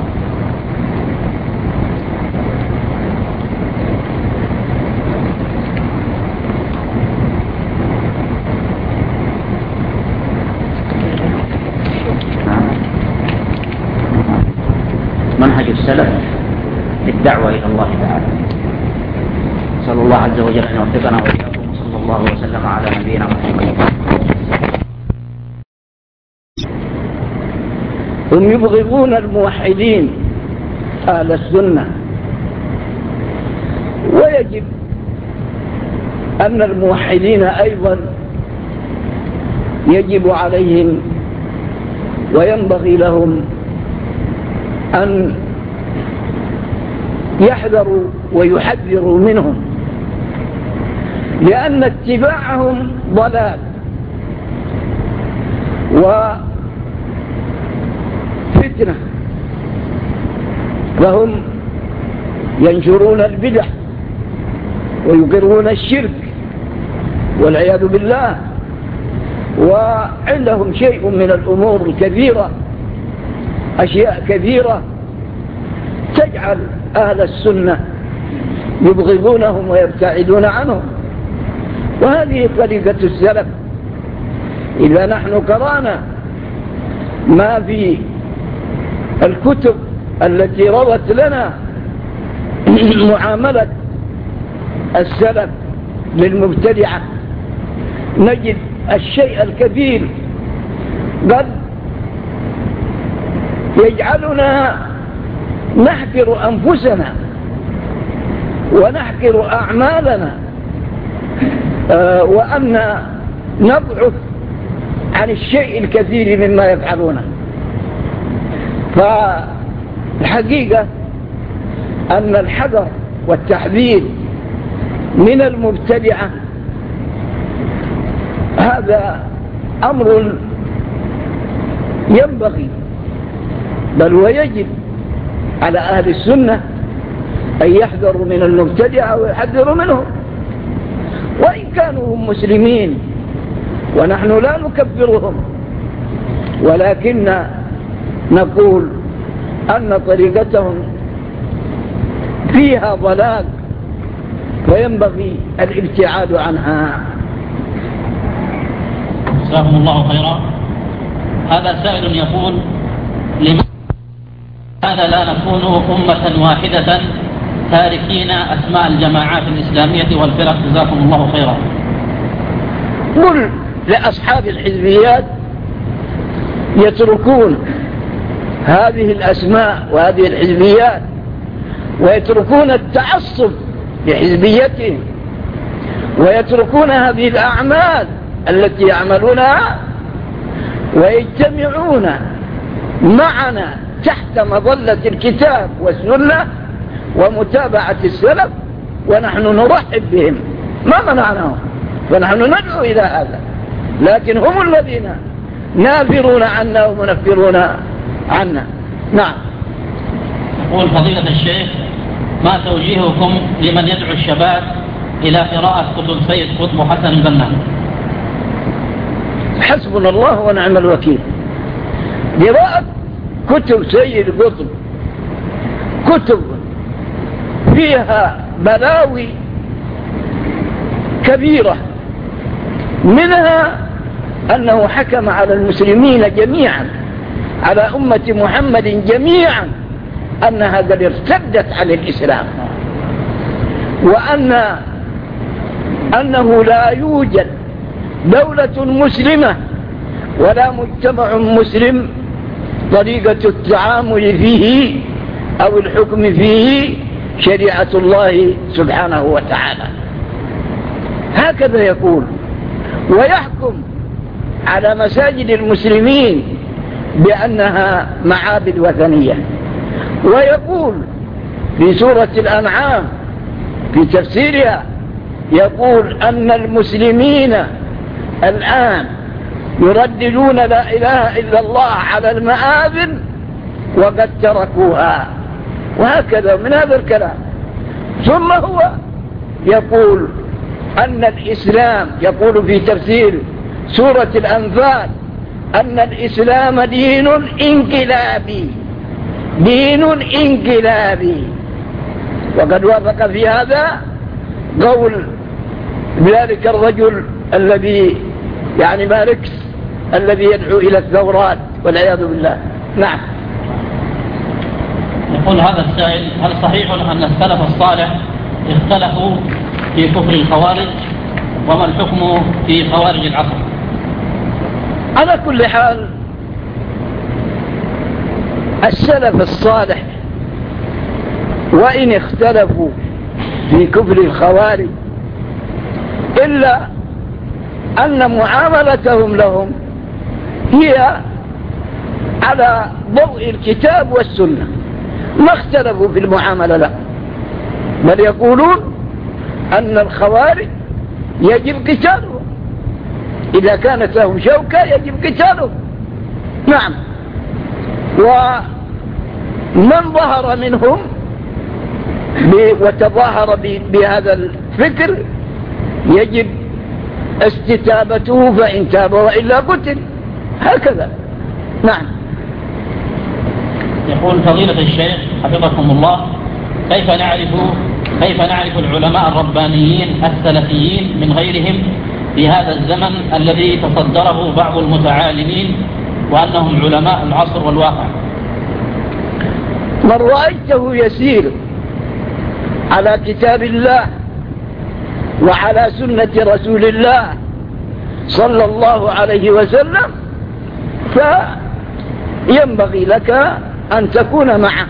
منهج السلف للدعوة إلى الله تعالى. نسأل الله عز وجل أن يوفقنا وإياكم، وصلى الله وسلم على نبينا محمد. هم يبغضون الموحدين أهل السنة، ويجب أن الموحدين أيضا يجب عليهم وينبغي لهم أن يحذروا ويحذروا منهم، لأن اتباعهم ضلال وفتنة، فهم ينشرون البدع ويقرون الشرك والعياذ بالله، وعندهم شيء من الأمور الكبيرة، أشياء كثيرة تجعل أهل السنة يبغضونهم ويبتعدون عنهم. وهذه طريقة السلف. إذا نحن قرأنا ما في الكتب التي روت لنا معاملة السلف للمبتدعة، نجد الشيء الكثير قد يجعلنا نحقر أنفسنا ونحقر أعمالنا، وأن نضعف عن الشيء الكثير مما يفعلونه. فالحقيقة أن الحذر والتحذير من المبتدعة هذا أمر ينبغي بل ويجب على أهل السنة أن يحذروا من المبتدعة ويحذروا منهم، وإن كانوا هم مسلمين ونحن لا نكفرهم، ولكن نقول أن طريقتهم فيها ضلال وينبغي الابتعاد عنها. جزاكم الله خيرا. هذا سائل يقول: لماذا لا نكون أمة واحدة تاركين أسماء الجماعات الإسلامية والفرق؟ جزاكم الله خيرا. قل لأصحاب الحزبيات يتركون هذه الأسماء وهذه الحزبيات ويتركون التعصب لحزبيتهم ويتركون هذه الأعمال التي يعملونها ويجتمعون معنا تحت مظلة الكتاب والسنة ومتابعة السلف، ونحن نرحب بهم ما منعناهم، فنحن ندعو إلى هذا، لكن هم الذين نافرون عنا ومنفرون عنا. نعم. يقول فضيلة الشيخ: ما توجيهكم لمن يدعو الشباب إلى قراءة كتب سيد قطب حسن البنا؟ حسبنا الله ونعم الوكيل. قراءة كتب سيد قطب كتب فيها بلاوي كبيرة، منها أنه حكم على المسلمين جميعا، على أمة محمد جميعا، أنها قد ارتدت عن الإسلام، وأنه لا يوجد دولة مسلمة ولا مجتمع مسلم طريقة التعامل فيه أو الحكم فيه شريعة الله سبحانه وتعالى. هكذا يقول، ويحكم على مساجد المسلمين بأنها معابد وثنية، ويقول في سورة الأنعام في تفسيرها، يقول أن المسلمين الآن يرددون لا إله إلا الله على المآذن وقد تركوها، وهكذا من هذا الكلام. ثم هو يقول أن الإسلام، يقول في تفسير سورة الأنفال، أن الإسلام دين انقلابي، دين انقلابي، وقد وافق في هذا قول ذلك الرجل الذي يعني ماركس الذي يدعو إلى الثورات والعياذ بالله. نعم. يقول هذا السائل: هل صحيح أن السلف الصالح اختلفوا في كفر الخوارج؟ وما الحكم في خوارج العصر؟ على كل حال السلف الصالح وإن اختلفوا في كفر الخوارج إلا أن معاملتهم لهم هي على ضوء الكتاب والسنة، ما اختلفوا في المعاملة له، بل يقولون أن الخوارج يجب قتالهم، إذا كانت لهم شوكة يجب قتالهم. نعم. ومن ظهر منهم وتظاهر بهذا الفكر يجب استتابته، فإن تاب وإلا قتل، هكذا. نعم. يقول فضيلة الشيخ حفظكم الله، كيف نعرف العلماء الربانيين السلفيين من غيرهم في هذا الزمن الذي تصدره بعض المتعالمين وأنهم علماء العصر والواقع؟ من رأيته يسير على كتاب الله وعلى سنة رسول الله صلى الله عليه وسلم فينبغي لك أن تكون معه.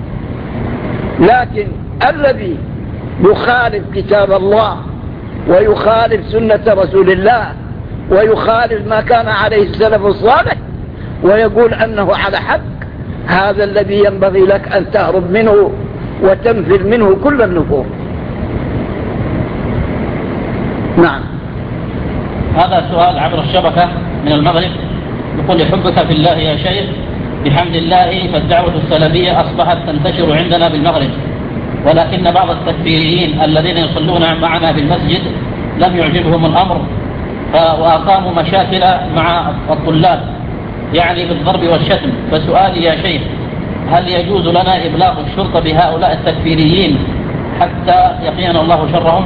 لكن الذي يخالف كتاب الله ويخالف سنة رسول الله ويخالف ما كان عليه السلف الصالح ويقول أنه على حق، هذا الذي ينبغي لك أن تهرب منه وتنفر منه كل النفور. نعم. هذا سؤال عبر الشبكة من المغرب، يقول يحبك في الله يا شيخ، بحمد الله فالدعوة السلفية أصبحت تنتشر عندنا بالمغرب، ولكن بعض التكفيريين الذين يصلون معنا في المسجد لم يعجبهم الأمر وأقاموا مشاكل مع الطلاب، يعني بالضرب والشتم. فسؤالي يا شيخ، هل يجوز لنا إبلاغ الشرطة بهؤلاء التكفيريين حتى يقينا الله شرهم؟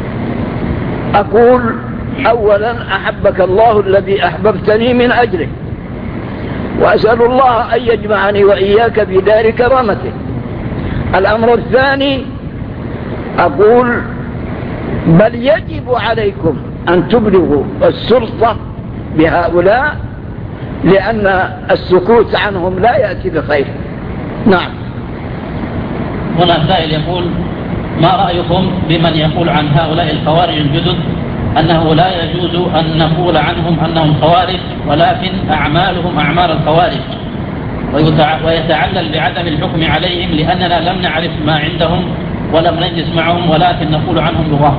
أقول أولا أحبك الله الذي أحببتني من أجله، وأسأل الله أن يجمعني وإياك في دار كرامته. الأمر الثاني أقول بل يجب عليكم أن تبلغوا السلطة بهؤلاء، لأن السكوت عنهم لا يأتي بخير. نعم. هنا سائل يقول ما رأيكم بمن يقول عن هؤلاء الخوارج الجدد أنه لا يجوز أن نقول عنهم أنهم خوارج، ولكن أعمالهم أعمال الخوارج، ويتعلل بعدم الحكم عليهم لأننا لم نعرف ما عندهم ولم نجلس معهم، ولكن نقول عنهم لغة؟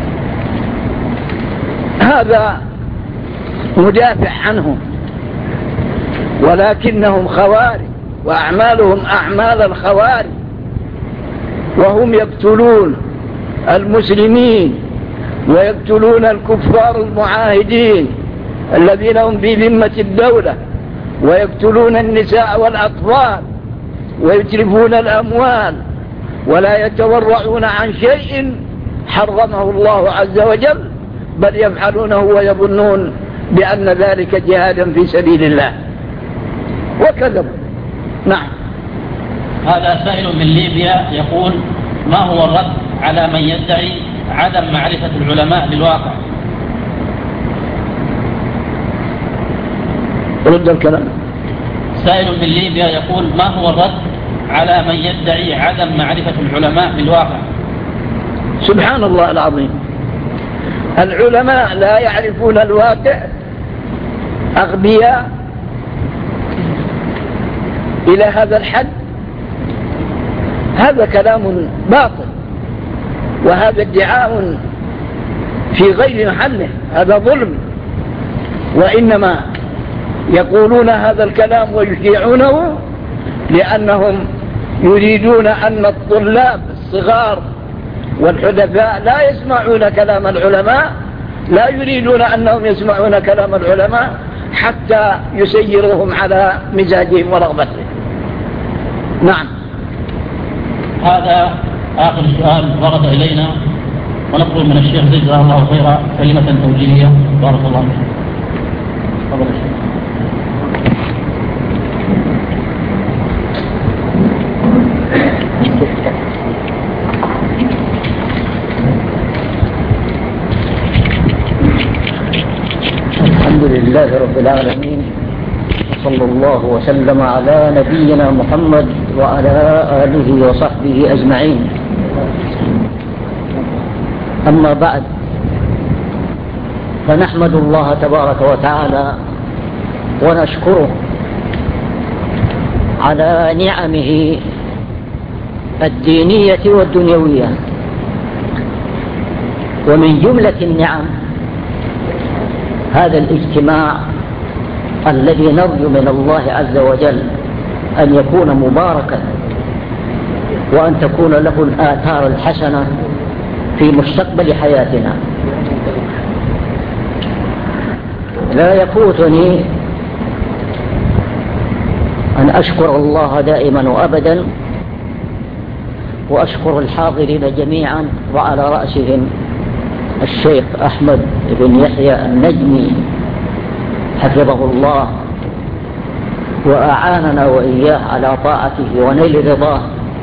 هذا مدافع عنهم، ولكنهم خوارج وأعمالهم أعمال الخوارج، وهم يقتلون المسلمين ويقتلون الكفار المعاهدين الذين هم في ذمة الدولة، ويقتلون النساء والأطفال ويتلفون الأموال، ولا يتورعون عن شيء حرمه الله عز وجل، بل يفعلونه ويظنون بأن ذلك جهادا في سبيل الله، وكذبوا. نعم. هذا سائل من ليبيا يقول ما هو الرد على من يدعي عدم معرفة العلماء بالواقع؟ رد الكلام. سائل من ليبيا يقول ما هو الرد على من يدعي عدم معرفة العلماء بالواقع؟ سبحان الله العظيم، العلماء لا يعرفون الواقع، أغبياء إلى هذا الحد؟ هذا كلام باطل، وهذا ادعاء في غير محله، هذا ظلم. وإنما يقولون هذا الكلام ويشيعونه لأنهم يريدون أن الطلاب الصغار والحدثاء لا يسمعون كلام العلماء، لا يريدون أنهم يسمعون كلام العلماء حتى يسيروهم على مزاجهم ورغبتهم. نعم. هذا آخر سؤال ورد إلينا، ونطلب من الشيخ جزاه الله خيرا كلمة توجيهية. بارك الله فيك. تفضل الشيخ. الحمد لله رب العالمين، صلى الله وسلم على نبينا محمد وعلى آله وصحبه أجمعين. أما بعد، فنحمد الله تبارك وتعالى ونشكره على نعمه الدينية والدنيوية. ومن جملة النعم هذا الاجتماع الذي نرجو من الله عز وجل أن يكون مباركا، وأن تكون له الآثار الحسنة في مستقبل حياتنا. لا يفوتني أن أشكر الله دائما وأبدا، وأشكر الحاضرين جميعا، وعلى رأسهم الشيخ أحمد بن يحيى النجمي حفظه الله وأعاننا وإياه على طاعته ونيل رضاه.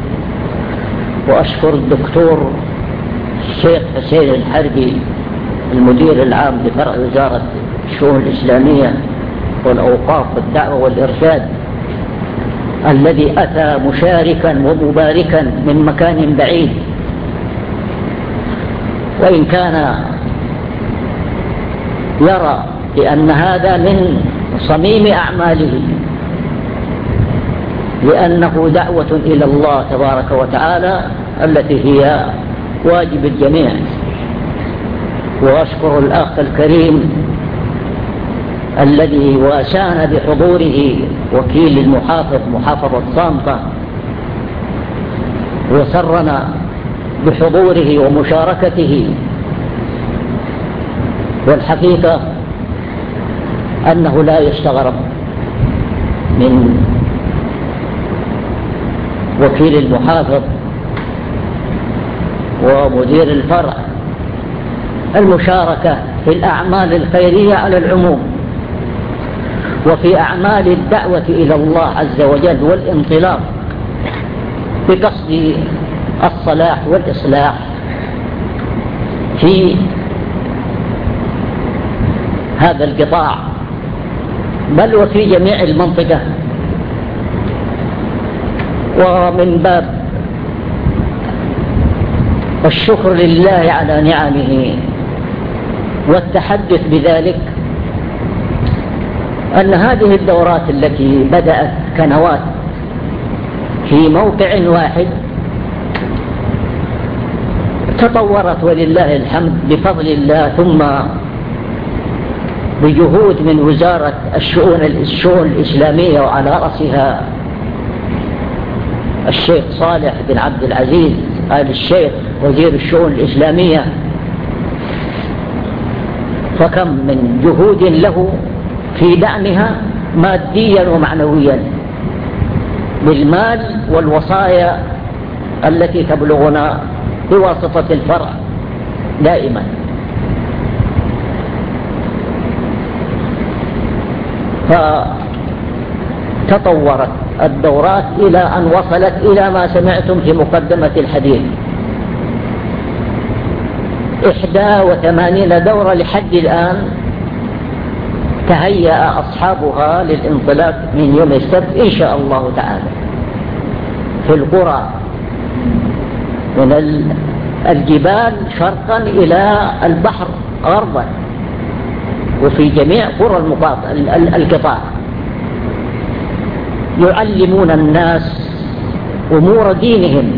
وأشكر الدكتور الشيخ حسين الحربي المدير العام لفرع وزارة الشؤون الإسلامية والأوقاف والدعوة والإرشاد، الذي أتى مشاركا ومباركا من مكان بعيد، وإن كان يرى بأن هذا من صميم أعماله، لأنه دعوة إلى الله تبارك وتعالى التي هي واجب الجميع. وأشكر الأخ الكريم الذي واسانا بحضوره، وكيل المحافظ محافظة صامتة، وسرنا بحضوره ومشاركته. والحقيقة أنه لا يستغرب من وكيل المحافظ ومدير الفرع المشاركة في الأعمال الخيرية على العموم، وفي أعمال الدعوة إلى الله عز وجل والانطلاق بقصد الصلاح والإصلاح في هذا القطاع، بل وفي جميع المنطقة. ومن باب الشكر لله على نعمه والتحدث بذلك، أن هذه الدورات التي بدأت كنوات في موقع واحد تطورت ولله الحمد بفضل الله، ثم بجهود من وزارة الشؤون الإسلامية، وعلى رأسها الشيخ صالح بن عبد العزيز آل الشيخ وزير الشؤون الإسلامية. فكم من جهود له في دعمها ماديا ومعنويا بالمال والوصايا التي تبلغنا بواسطة الفرع دائما. فتطورت الدورات إلى أن وصلت إلى ما سمعتم في مقدمة الحديث، 81 دورة لحد الآن تهيأ أصحابها للانطلاق من يوم السبت إن شاء الله تعالى في القرى، من الجبال شرقا إلى البحر غربا، وفي جميع قرى القطاع، يعلمون الناس أمور دينهم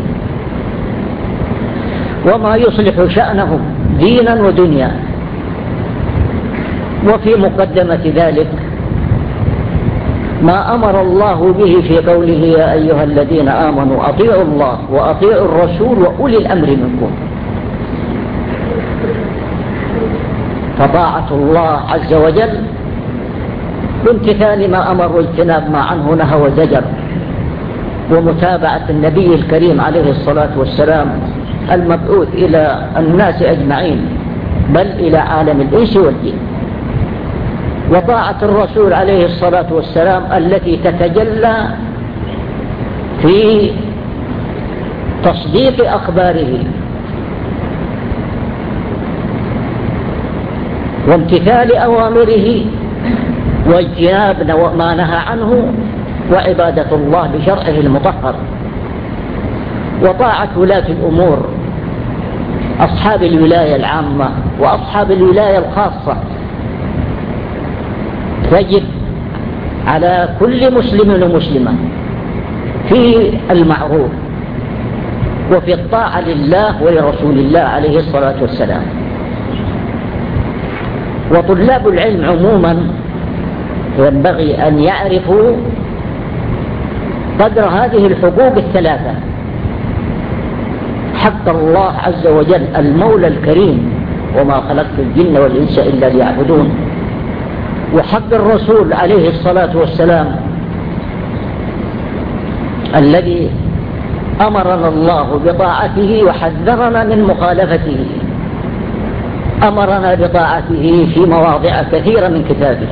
وما يصلح شأنهم دينا ودنيا. وفي مقدمة ذلك ما أمر الله به في قوله يا أيها الذين آمنوا أطيعوا الله وأطيعوا الرسول وأولي الأمر منكم. فطاعة الله عز وجل بامتثال ما أمر واجتناب ما عنه نهى وزجر، ومتابعة النبي الكريم عليه الصلاة والسلام المبعوث إلى الناس أجمعين، بل إلى عالم الإنس والجن. وطاعة الرسول عليه الصلاة والسلام التي تتجلى في تصديق أخباره وامتثال أوامره واجتناب ما نهى عنه، وعبادة الله بشرعه المطهر. وطاعة ولاة الأمور أصحاب الولاية العامة وأصحاب الولاية الخاصة، تجب على كل مسلم ومسلمة في المعروف وفي الطاعة لله ولرسول الله عليه الصلاة والسلام. وطلاب العلم عموما ينبغي أن يعرفوا قدر هذه الحقوق الثلاثة: حق الله عز وجل المولى الكريم وما خلقت الجن والإنس إلا ليعبدون، وحق الرسول عليه الصلاة والسلام الذي أمرنا الله بطاعته وحذرنا من مخالفته، أمرنا بطاعته في مواضع كثيرة من كتابه،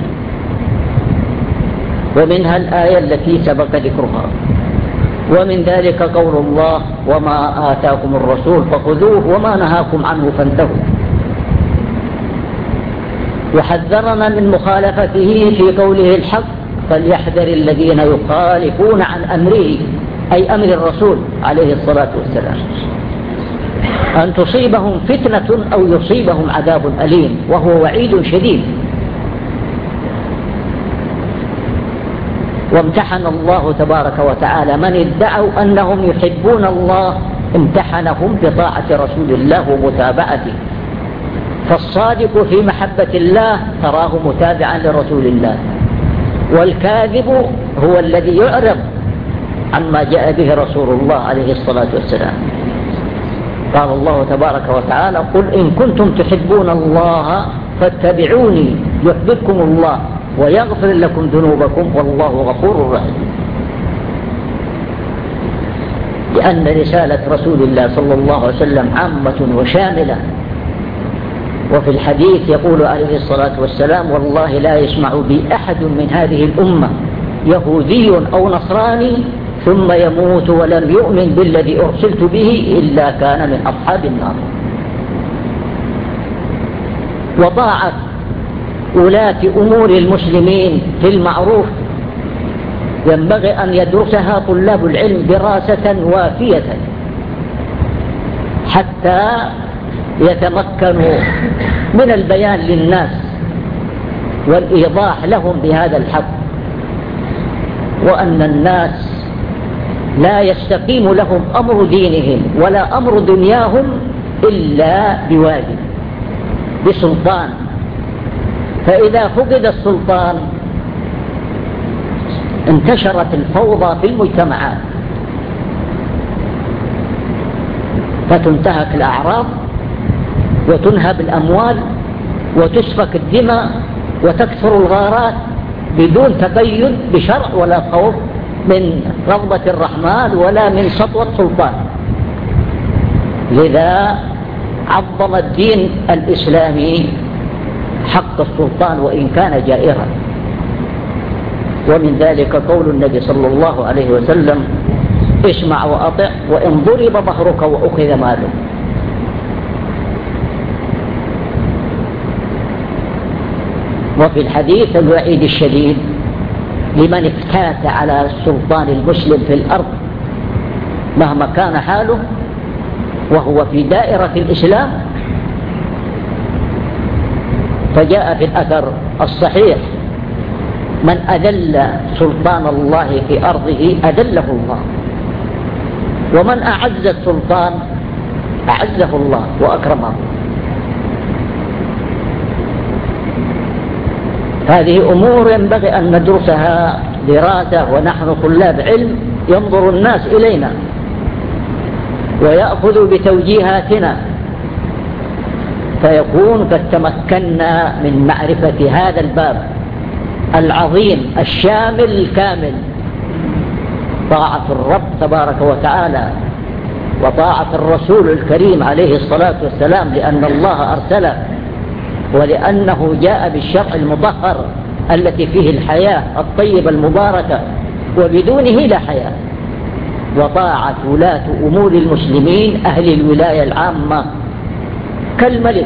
ومنها الآية التي سبق ذكرها، ومن ذلك قول الله: وما آتاكم الرسول فخذوه وما نهاكم عنه فانتهوا. وحذرنا من مخالفته في قوله الحق: فليحذر الذين يخالفون عن أمره، أي أمر الرسول عليه الصلاة والسلام، أن تصيبهم فتنة أو يصيبهم عذاب أليم، وهو وعيد شديد. وامتحن الله تبارك وتعالى من ادعوا أنهم يحبون الله، امتحنهم بطاعة رسول الله ومتابعته. فالصادق في محبة الله تراه متابعا لرسول الله، والكاذب هو الذي يعرض عما جاء به رسول الله عليه الصلاة والسلام. قال الله تبارك وتعالى: قل إن كنتم تحبون الله فاتبعوني يحببكم الله ويغفر لكم ذنوبكم والله غفور رحيم. لأن رسالة رسول الله صلى الله عليه وسلم عامة وشاملة. وفي الحديث يقول عليه الصلاة والسلام: والله لا يسمع بي أحد من هذه الأمة يهودي أو نصراني ثم يموت ولم يؤمن بالذي أرسلت به إلا كان من أصحاب النار. وطاعة ولاة أمور المسلمين في المعروف ينبغي أن يدرسها طلاب العلم دراسة وافية حتى يتمكنوا من البيان للناس والإيضاح لهم بهذا الحق، وأن الناس لا يستقيم لهم أمر دينهم ولا أمر دنياهم إلا بواجب بسلطان. فإذا فقد السلطان انتشرت الفوضى في المجتمعات، فتنتهك الأعراض وتنهب الأموال وتسفك الدماء وتكثر الغارات بدون تقيد بشرع ولا خوف من رغبة الرحمن ولا من سطوة سلطان. لذا عظم الدين الإسلامي حق السلطان وإن كان جائرا. ومن ذلك قول النبي صلى الله عليه وسلم: اسمع وأطع وإن ضرب ظهرك وأخذ مالك. وفي الحديث الوعيد الشديد لمن افتات على السلطان المسلم في الأرض مهما كان حاله وهو في دائرة الإسلام. فجاء في الأثر الصحيح: من أذل سلطان الله في أرضه أذله الله، ومن أعز السلطان أعزه الله وأكرمه. هذه أمور ينبغي أن ندرسها دراسة، ونحن طلاب علم ينظر الناس إلينا ويأخذ بتوجيهاتنا، فيكون قد تمكنا من معرفة هذا الباب العظيم الشامل الكامل: طاعة الرب تبارك وتعالى وطاعة الرسول الكريم عليه الصلاة والسلام، لأن الله أرسله ولأنه جاء بالشرع المطهر التي فيه الحياة الطيبة المباركة، وبدونه لا حياة. وطاعة ولاة أمور المسلمين أهل الولاية العامة كالملك،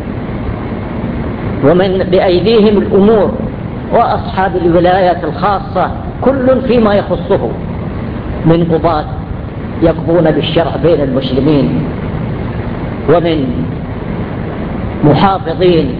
ومن بأيديهم الأمور، وأصحاب الولايات الخاصة كل فيما يخصه من قضاة يقضون بالشرع بين المسلمين، ومن محافظين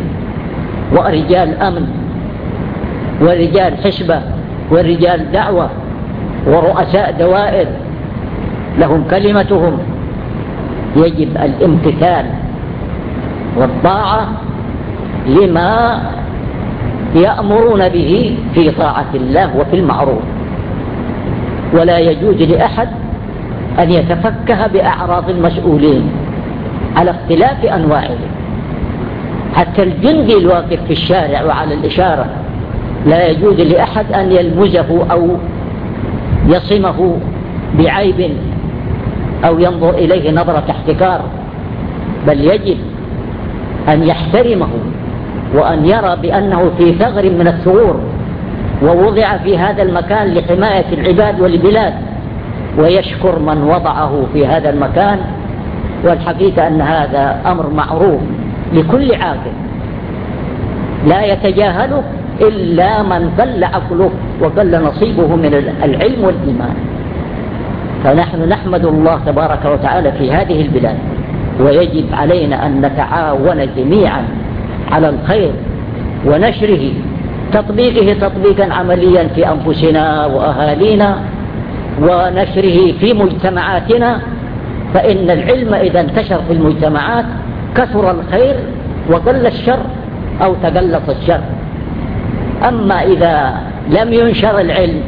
ورجال أمن ورجال حسبة ورجال دعوة ورؤساء دوائر لهم كلمتهم، يجب الامتثال والطاعة لما يأمرون به في طاعة الله وفي المعروف، ولا يجوز لأحد أن يتفكه بأعراض المسؤولين على اختلاف أنواعهم. حتى الجندي الواقف في الشارع وعلى الإشارة لا يجوز لأحد أن يلمزه أو يصمه بعيب أو ينظر إليه نظرة احتكار، بل يجب أن يحترمه وأن يرى بأنه في ثغر من الثغور ووضع في هذا المكان لحماية العباد والبلاد، ويشكر من وضعه في هذا المكان. والحقيقة أن هذا أمر معروف لكل عاقل، لا يتجاهله إلا من قل عقله وقل نصيبه من العلم والإيمان. فنحن نحمد الله تبارك وتعالى في هذه البلاد، ويجب علينا أن نتعاون جميعا على الخير ونشره، تطبيقه تطبيقا عمليا في أنفسنا وأهالينا، ونشره في مجتمعاتنا. فإن العلم إذا انتشر في المجتمعات كثر الخير وقل الشر أو تقلص الشر. أما إذا لم ينشر العلم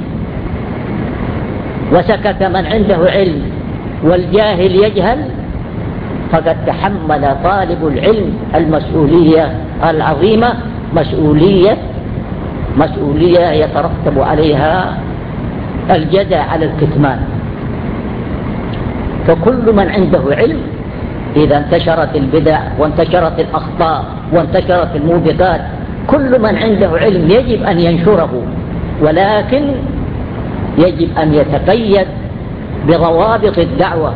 وسكت من عنده علم والجاهل يجهل، فقد تحمل طالب العلم المسؤولية العظيمة، مسؤولية يترتب عليها الجزاء على الكتمان. فكل من عنده علم إذا انتشرت البدع وانتشرت الأخطاء وانتشرت الموبقات، كل من عنده علم يجب أن ينشره، ولكن يجب أن يتقيد بضوابط الدعوة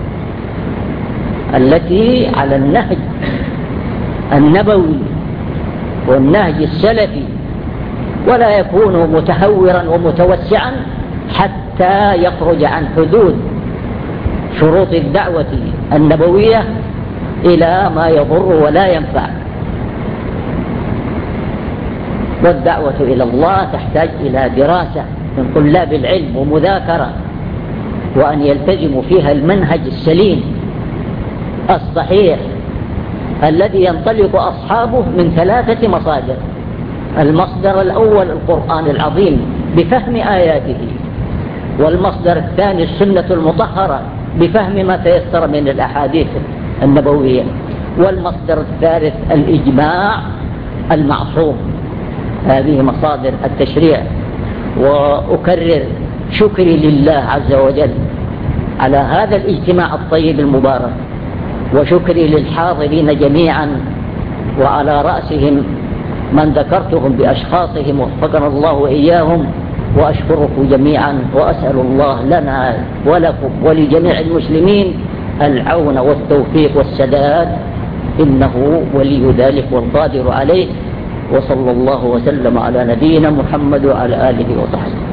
التي على النهج النبوي والنهج السلفي، ولا يكون متهورا ومتوسعا حتى يخرج عن حدود شروط الدعوة النبوية إلى ما يضر ولا ينفع. والدعوة إلى الله تحتاج إلى دراسة من طلاب العلم ومذاكرة، وأن يلتزموا فيها المنهج السليم الصحيح الذي ينطلق أصحابه من 3 مصادر. المصدر الأول القرآن العظيم بفهم آياته، والمصدر الثاني السنة المطهرة بفهم ما تيسر من الأحاديث النبوية، والمصدر الثالث الإجماع المعصوم. هذه مصادر التشريع. وأكرر شكري لله عز وجل على هذا الاجتماع الطيب المبارك، وشكري للحاضرين جميعا، وعلى رأسهم من ذكرتهم بأشخاصهم وفقنا الله وإياهم. وأشكركم جميعا، وأسأل الله لنا ولكم ولجميع المسلمين العون والتوفيق والسداد، إنه ولي ذلك والقادر عليه. وصلى الله وسلم على نبينا محمد وعلى آله وصحبه.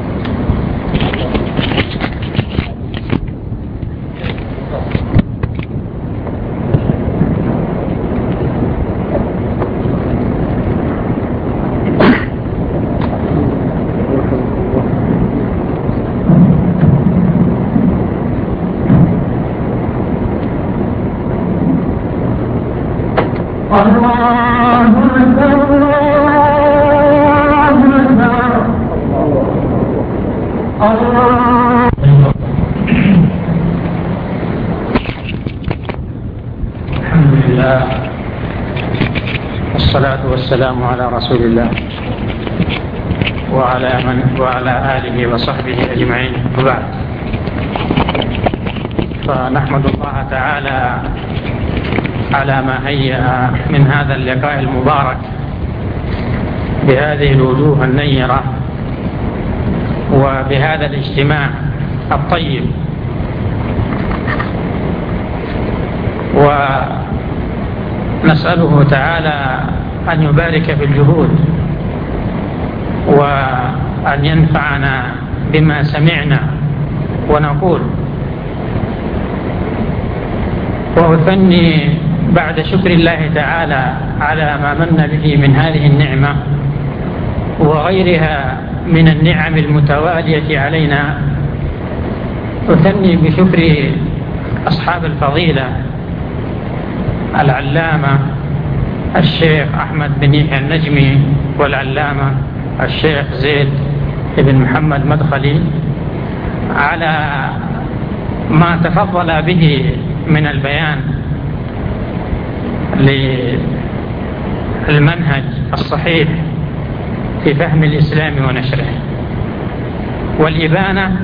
والسلام على رسول الله وعلى آله وصحبه أجمعين، وبعد. فنحمد الله تعالى على ما هيأ من هذا اللقاء المبارك بهذه الوجوه النيرة وبهذا الاجتماع الطيب، ونسأله تعالى أن يبارك في الجهود، وأن ينفعنا بما سمعنا ونقول. وأثني بعد شكر الله تعالى على ما من به من هذه النعمة وغيرها من النعم المتوالية علينا أثني بشكر أصحاب الفضيلة العلامة الشيخ أحمد بن يحيى النجمي والعلامة الشيخ زيد بن محمد مدخلي على ما تفضل به من البيان للمنهج الصحيح في فهم الإسلام ونشره، والإبانة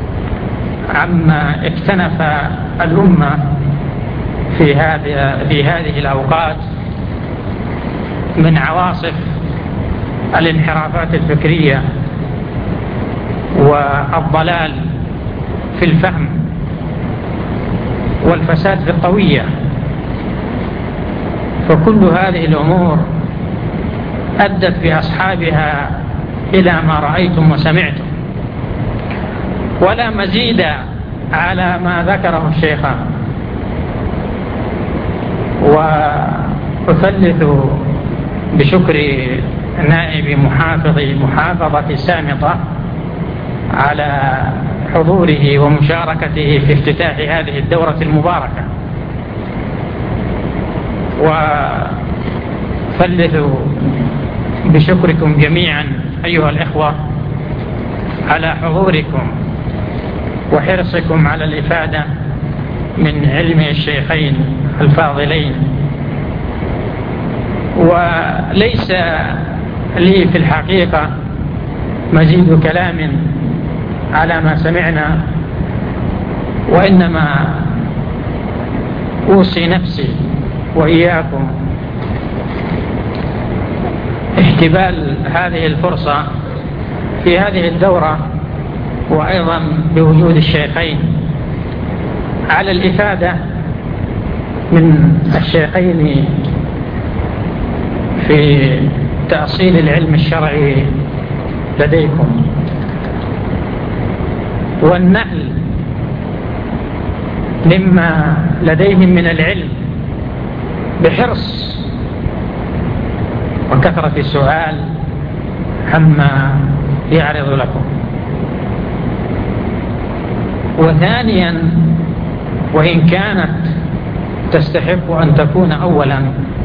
عما اكتنف الأمة في هذه الأوقات من عواصف الانحرافات الفكرية والضلال في الفهم والفساد في الطوية. فكل هذه الأمور أدت بأصحابها إلى ما رأيتم وسمعتم، ولا مزيد على ما ذكره الشيخان. وأثلث بشكر نائب محافظة سامطة على حضوره ومشاركته في افتتاح هذه الدورة المباركة، وأثلث بشكركم جميعا أيها الإخوة على حضوركم وحرصكم على الإفادة من علم الشيخين الفاضلين. وليس لي في الحقيقة مزيد كلام على ما سمعنا، وإنما أوصي نفسي وإياكم احتبال هذه الفرصة في هذه الدورة، وأيضا بوجود الشيخين، على الإفادة من الشيخين في تأصيل العلم الشرعي لديكم، والنقل مما لديهم من العلم بحرص وكثرة السؤال عما يعرض لكم. وثانيا، وإن كانت تستحق أن تكون أولا،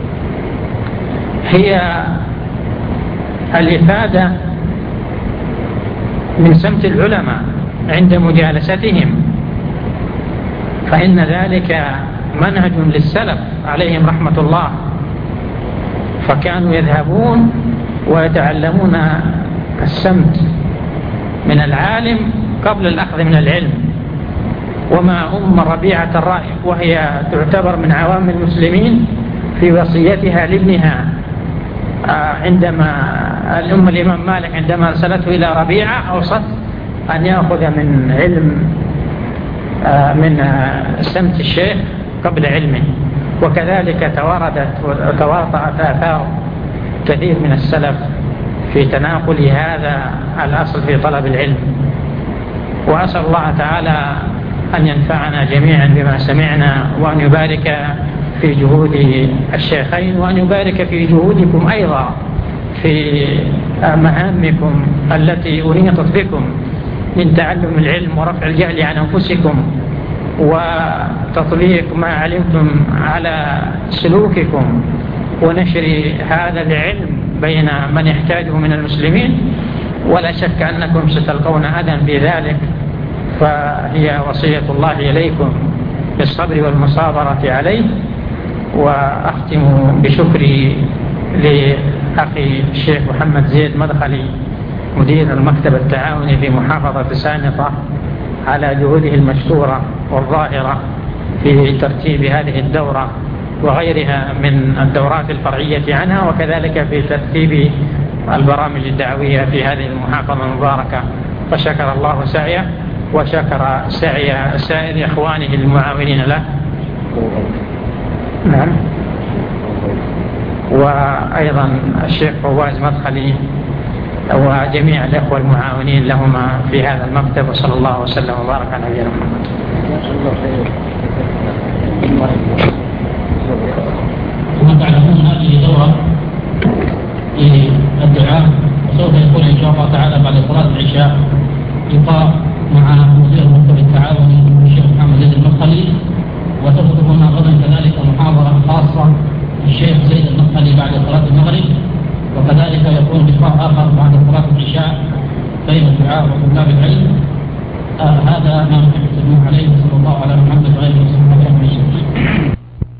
هي الإفادة من سمت العلماء عند مجالستهم، فإن ذلك منهج للسلف عليهم رحمة الله، فكانوا يذهبون ويتعلمون السمت من العالم قبل الأخذ من العلم. وما ربيعة الرأي، وهي تعتبر من عوام المسلمين، في وصيتها لابنها عندما الإمام مالك عندما أرسلته إلى ربيعة أوصت أن يأخذ من علم من سمت الشيخ قبل علمه. وكذلك تواطأت آثار كثير من السلف في تناقل هذا الأصل في طلب العلم. وأسأل الله تعالى أن ينفعنا جميعا بما سمعنا، وأن يبارك في جهود الشيخين، وأن يبارك في جهودكم أيضا في مهامكم التي أريطت بكم من تعلم العلم ورفع الجهل عن أنفسكم، وتطبيق ما علمتم على سلوككم، ونشر هذا العلم بين من يحتاجه من المسلمين. ولا شك أنكم ستلقون أذى في ذلك، فهي وصية الله إليكم بالصبر والمصابرة عليه. وأختم بشكري لأخي الشيخ محمد زيد مدخلي مدير المكتب التعاوني في محافظة سامطة على جهوده المشكورة والظاهرة في ترتيب هذه الدورة وغيرها من الدورات الفرعية عنها، وكذلك في ترتيب البرامج الدعوية في هذه المحافظة المباركة. فشكر الله سعيه وشكر سعي سائر إخوانه المعاونين له. نعم. وأيضا الشيخ فواز مدخلي وجميع الأخوة المعاونين لهما في هذا المكتب. وصلى الله وسلم وبارك على نبينا محمد. كما تعلمون هذه دورة للدعاء، وسوف يكون إن شاء الله تعالى بعد خاصة للشيخ زيد المقبلي بعد صلاة المغرب، وكذلك يكون لقاء آخر بعد صلاة العشاء بين الدعاء وطلاب العلم. هذا ما نحب التنويه عليه، صلى الله على محمد وعلى آله وصحبه أجمعين.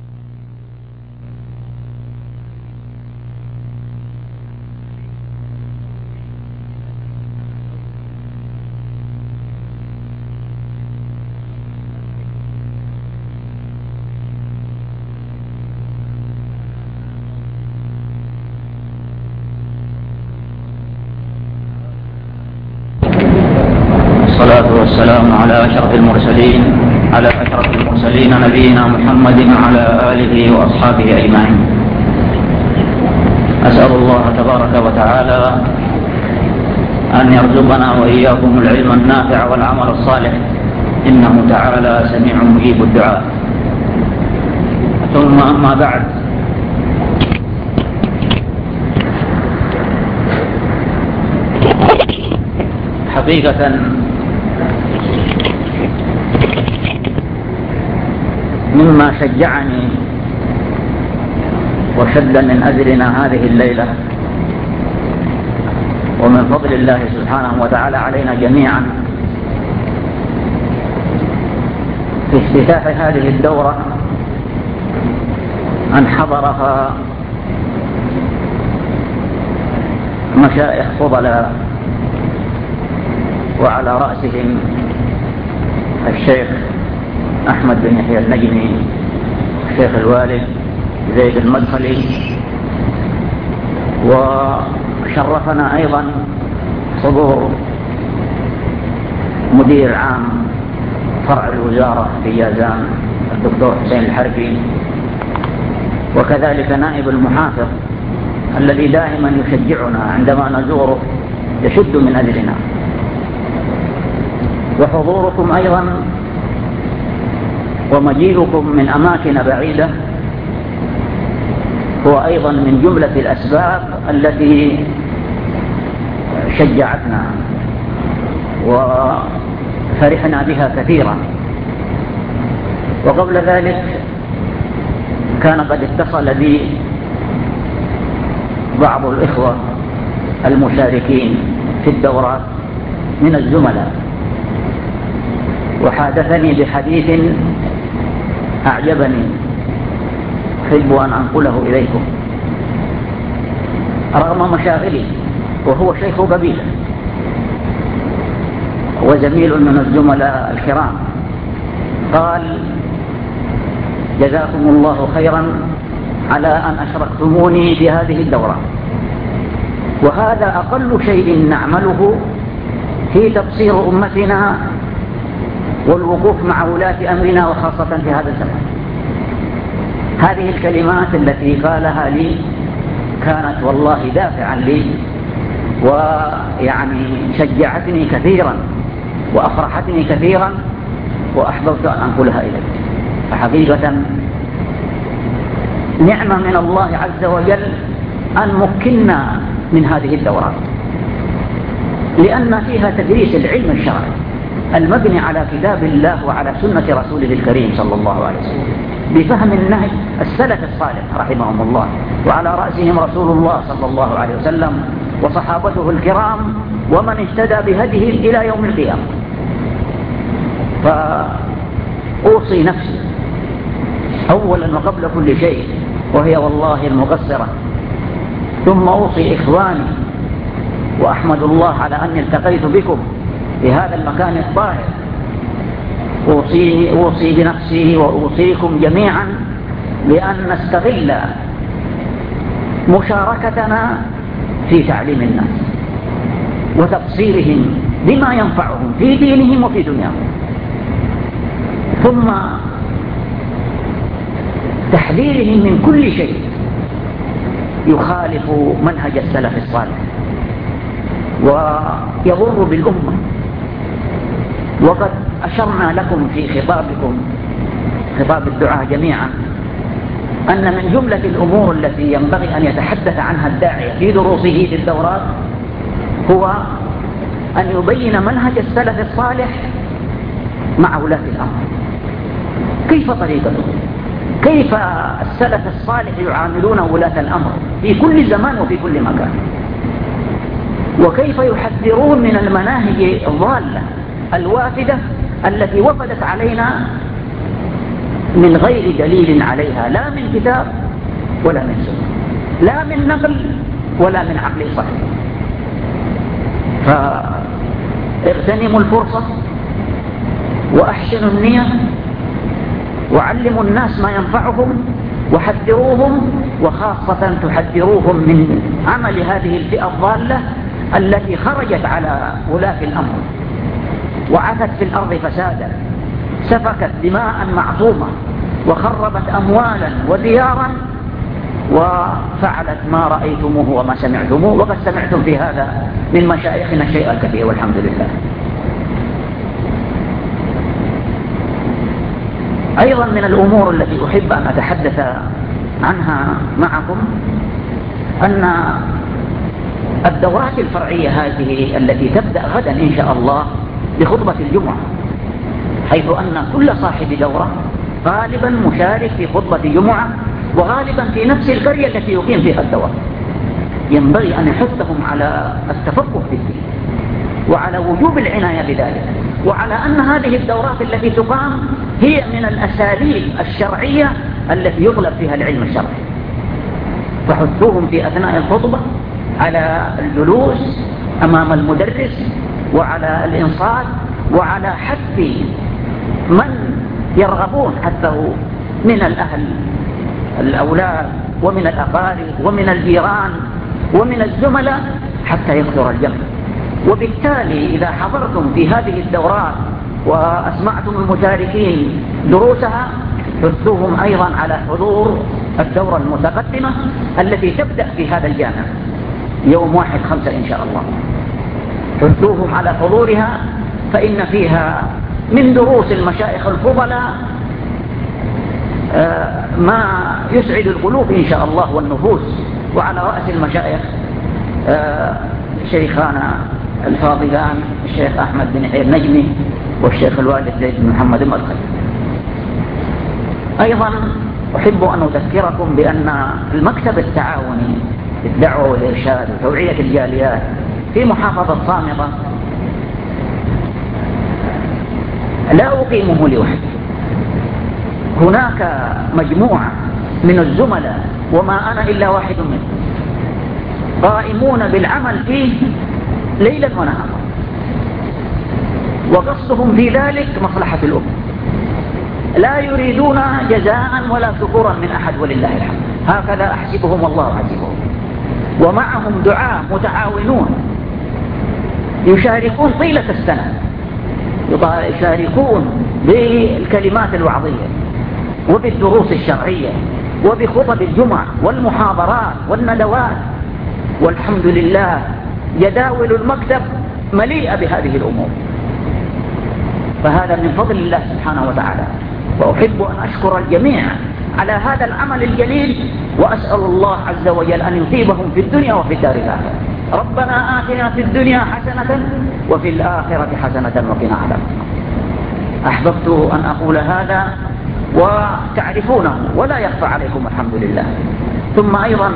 والصلاة والسلام على أشرف المرسلين نبينا محمد وعلى آله وأصحابه أجمعين. أسأل الله تبارك وتعالى أن يرزقنا وإياكم العلم النافع والعمل الصالح، إنه تعالى سميع مجيب الدعاء. ثم أما بعد، حقيقة مما شجعني وشد من أجلنا هذه الليلة، ومن فضل الله سبحانه وتعالى علينا جميعا في افتتاح هذه الدورة، أن حضرها مشايخ فضلاء، وعلى رأسهم الشيخ أحمد بن يحيى النجمي، الشيخ الوالد زيد المدخلي، وشرفنا أيضا حضور مدير عام فرع الوزارة في جازان الدكتور حسين الحربي، وكذلك نائب المحافظ الذي دائما يشجعنا عندما نزوره، يشد من أجلنا، وحضوركم أيضا ومجيئكم من أماكن بعيدة هو أيضا من جملة الأسباب التي شجعتنا وفرحنا بها كثيرا. وقبل ذلك كان قد اتصل بي بعض الإخوة المشاركين في الدورات من الزملاء، وحادثني بحديث أعجبني أحب أن أنقله إليكم رغم مشاغلي، وهو شيخ قبيلة وزميل من الزملاء الكرام. قال: جزاكم الله خيرا على أن أشركتموني في هذه الدورة، وهذا أقل شيء نعمله في تبصير أمتنا والوقوف مع ولاة أمرنا، وخاصة في هذا الزمان. هذه الكلمات التي قالها لي كانت والله دافعا لي، ويعني شجعتني كثيرا وأفرحتني كثيرا، وأحببت أن أنقلها إليك. فحقيقة نعمة من الله عز وجل أن مكننا من هذه الدورات، لأن فيها تدريس العلم الشرعي المبني على كتاب الله وعلى سنة رسوله الكريم صلى الله عليه وسلم، بفهم النهج السلف الصالح رحمهم الله، وعلى رأسهم رسول الله صلى الله عليه وسلم وصحابته الكرام ومن اهتدى بهديهم إلى يوم القيامة. فأوصي نفسي أولا وقبل كل شيء، وهي والله المقصرة، ثم أوصي إخواني، وأحمد الله على أن التقيت بكم في هذا المكان الطاهر. أوصي بنفسي وأوصيكم جميعا بأن نستغل مشاركتنا في تعليم الناس وتبصيرهم بما ينفعهم في دينهم وفي دنياهم، ثم تحذيرهم من كل شيء يخالف منهج السلف الصالح ويضر بالأمة. وقد أشرنا لكم في خطابكم، خطاب الدعاء جميعا، أن من جملة الأمور التي ينبغي أن يتحدث عنها الداعية في دروسه في الدورات هو أن يبين منهج السلف الصالح مع ولاة الأمر. كيف طريقته؟ كيف السلف الصالح يعاملون ولاة الأمر في كل زمان وفي كل مكان، وكيف يحذرون من المناهج الضالة الوافدة التي وفدت علينا من غير دليل عليها، لا من كتاب ولا من سنة، لا من نقل ولا من عقل صحيح. فاغتنموا الفرصة وأحسنوا النية وعلموا الناس ما ينفعهم وحذروهم، وخاصة تحذروهم من عمل هذه الفئة الضالة التي خرجت على ولاة الأمر وعثت في الأرض فسادا، سفكت دماء معصومة وخربت أموالا وديارا وفعلت ما رأيتموه وما سمعتموه، وقد سمعتم في هذا من مشايخنا الشيء الكثير والحمد لله. أيضا من الأمور التي أحب أن أتحدث عنها معكم أن الدورات الفرعية هذه التي تبدأ غدا إن شاء الله بخطبة الجمعة، حيث أن كل صاحب دورة غالبا مشارك في خطبة جمعة وغالبا في نفس القرية التي يقيم فيها الدورة، ينبغي أن يحثهم على التفقه في الدين وعلى وجوب العناية بذلك، وعلى أن هذه الدورات التي تقام هي من الأساليب الشرعية التي يطلب فيها العلم الشرعي. فحثوهم في أثناء الخطبة على الجلوس أمام المدرس وعلى الإنصات وعلى حث من يرغبون حثه من الأهل الأولاد ومن الأقارب ومن الجيران ومن الزملاء حتى يكثر الجمع. وبالتالي إذا حضرتم في هذه الدورات وأسمعتم المشاركين دروسها حثوهم أيضا على حضور الدورة المتقدمة التي تبدأ في هذا الجامع يوم 1/5 إن شاء الله. حثوهم على حضورها، فإن فيها من دروس المشايخ الفضلاء ما يسعد القلوب إن شاء الله والنفوس. وعلى رأس المشايخ شيخانا الفاضلان الشيخ أحمد بن حير نجمي والشيخ الوالد زيد بن محمد المدخل. أيضا أحب أن أذكركم بأن المكتب التعاوني للدعوة والإرشاد وتوعية الجاليات في محافظة صامتة لا أقيمه لوحدي، هناك مجموعة من الزملاء وما أنا إلا واحد منهم قائمون بالعمل فيه ليلا ونهارا، وقصدهم في ذلك مصلحة الأمة، لا يريدون جزاء ولا شكورا من أحد ولله الحمد. هكذا أحسبهم والله حسبهم. ومعهم دعاة متعاونون يشاركون طيلة السنة، يشاركون بالكلمات الوعظية وبالدروس الشرعية وبخطب الجمع والمحاضرات والندوات، والحمد لله جداول المكتب مليئة بهذه الأمور، فهذا من فضل الله سبحانه وتعالى. وأحب أن أشكر الجميع على هذا العمل الجليل، وأسأل الله عز وجل أن يثيبهم في الدنيا وفي الدار الآخرة. ربنا آتنا في الدنيا حسنة وفي الآخرة حسنة وقنا عذاب النار. أحببت أن أقول هذا وتعرفونه ولا يخفى عليكم الحمد لله. ثم أيضا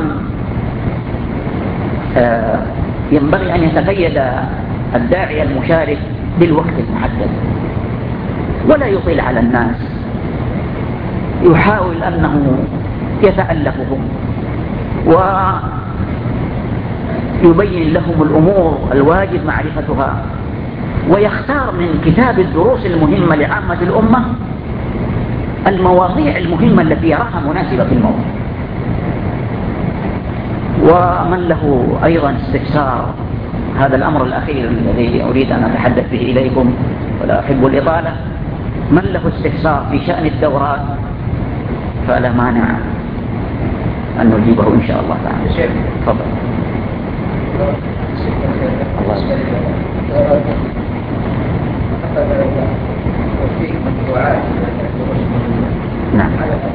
ينبغي أن يتقيد الداعي المشارك بالوقت المحدد ولا يطيل على الناس، يحاول أنه يتألفهم ويبين لهم الأمور الواجب معرفتها، ويختار من كتاب الدروس المهمة لعامة الأمة المواضيع المهمة التي يراها مناسبة في الموضوع. ومن له أيضا استفسار، هذا الأمر الأخير الذي أريد أن أتحدث به إليكم ولا أحب الإطالة، من له استفسار في شأن الدورات فلا مانع أن نجيبه إن شاء الله تعالى. تفضل. نعم.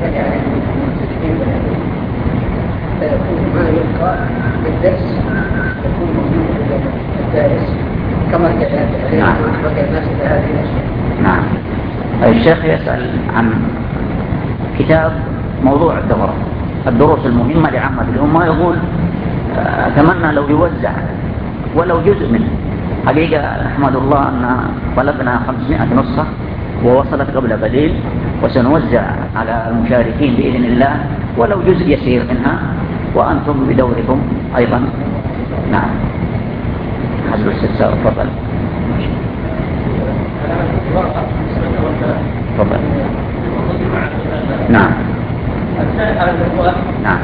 ما يلقى بالدرس يكون موجود في الدارس كما بقي الناس هذه الأشياء. نعم. الشيخ يسأل عن كتاب موضوع الدورة الدروس المهمة لعامة الأمة. يقول أتمنى لو يوزع ولو جزء منه. حقيقة نحمد الله أن طلبنا 500 نسخة ووصلت قبل قليل، وسنوزع على المشاركين بإذن الله ولو جزء يسير منها، وأنتم بدوركم أيضا. نعم حسب الاستفسار. تفضل. تفضل. نعم. نعم.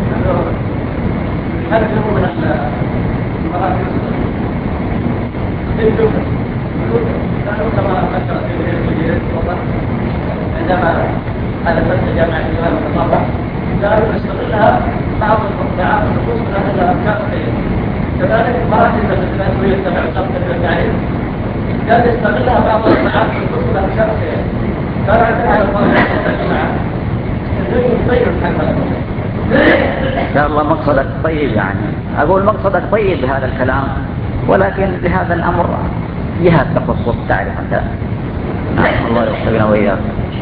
عندما ألفت جامعة الإمام المطلع قالوا نستغلها بعض النصوص من أهل الأفكار الخيرية. كذلك مراكز التي يتبع الشرط التعليم كان يستغلها بعض النصوص من الأفكار الخيرية. كان عندنا الجماعة طيب الحمد إن شاء الله مقصدك طيب، يعني أقول مقصدك طيب بهذا الكلام، ولكن لهذا الأمر جهات تخصص تعرف أنت. نعم الله يوفقنا وإياك.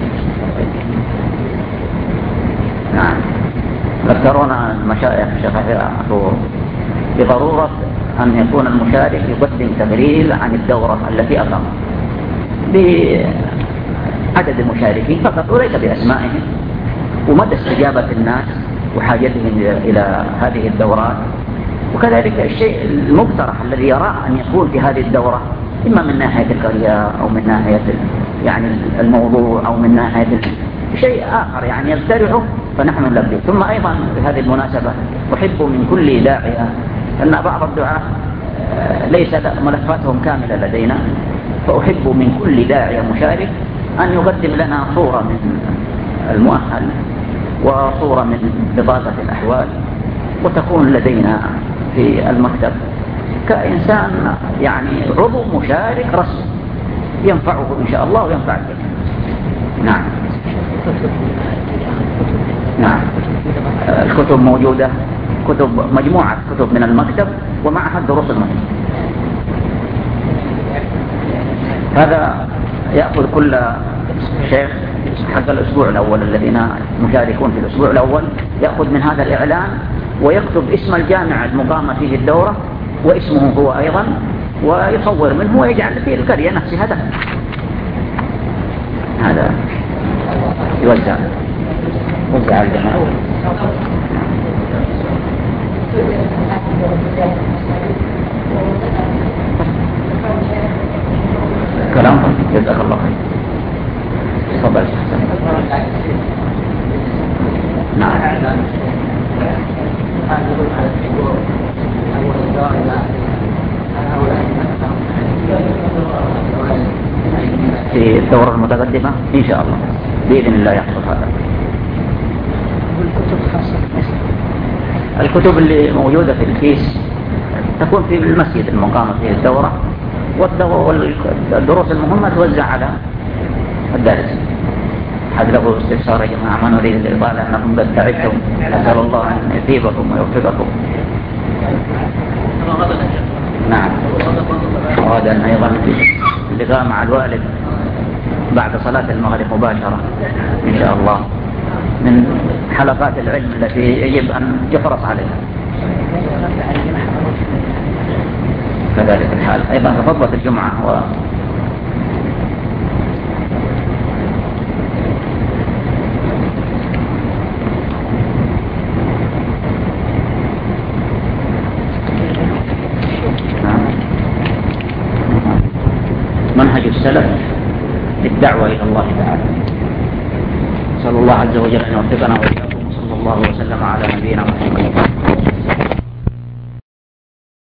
نعم ذكرونا المشايخ الشيخ بضرورة أن يكون المشارك يقدم تقرير عن الدورة التي أقام بعدد المشاركين فقط وليس بأسمائهم ومدى استجابة الناس وحاجتهم إلى هذه الدورات، وكذلك الشيء المقترح الذي يرى أن يكون في هذه الدورة إما من ناحية القرية أو من ناحية يعني الموضوع أو من ناحية شيء آخر يعني يقترحه فنحن نلبي. ثم أيضا بهذه المناسبة أحب من كل داعية أن بعض الدعاة ليس ملفاتهم كاملة لدينا، فأحب من كل داعية مشارك أن يقدم لنا صورة من المؤهل وصورة من بطاقة الأحوال وتكون لدينا في المكتب كإنسان يعني عضو مشارك رسمي ينفعه إن شاء الله وينفع الجميع. نعم. نعم الكتب موجودة، مجموعة كتب من المكتب ومعها الدروس المهمة. هذا يأخذ كل شيخ حق الأسبوع الأول الذين مشاركون في الأسبوع الأول يأخذ من هذا الإعلان ويكتب اسم الجامعة المقامة فيه الدورة واسمه هو أيضا ويصور منه ويجعل في القرية نفسها هذا يوزع على الجماعة. كلام جزاك الله خير. تفضل. نعم. في الدورة المتقدمة إن شاء الله بإذن الله يحصل هذا. الكتب اللي موجودة في الكيس تكون في المسجد المقامة في الدورة، والدروس المهمة توزع على الدارس. حد له استفسار يا جماعة؟ ما نريد الإطالة أنكم قد تعبتم، أسأل الله أن يثيبكم ويوفقكم. نعم. غدا أيضا اللقاء مع الوالد بعد صلاة المغرب مباشرة إن شاء الله من حلقات العلم التي يجب أن يحرص عليها. كذلك الحال أيضا في خطبة الجمعة منهج السلف للدعوة إلى الله تعالى. نسأل الله عز وجل أن يوفقنا وإياكم، وصلى الله وسلم على نبينا محمد.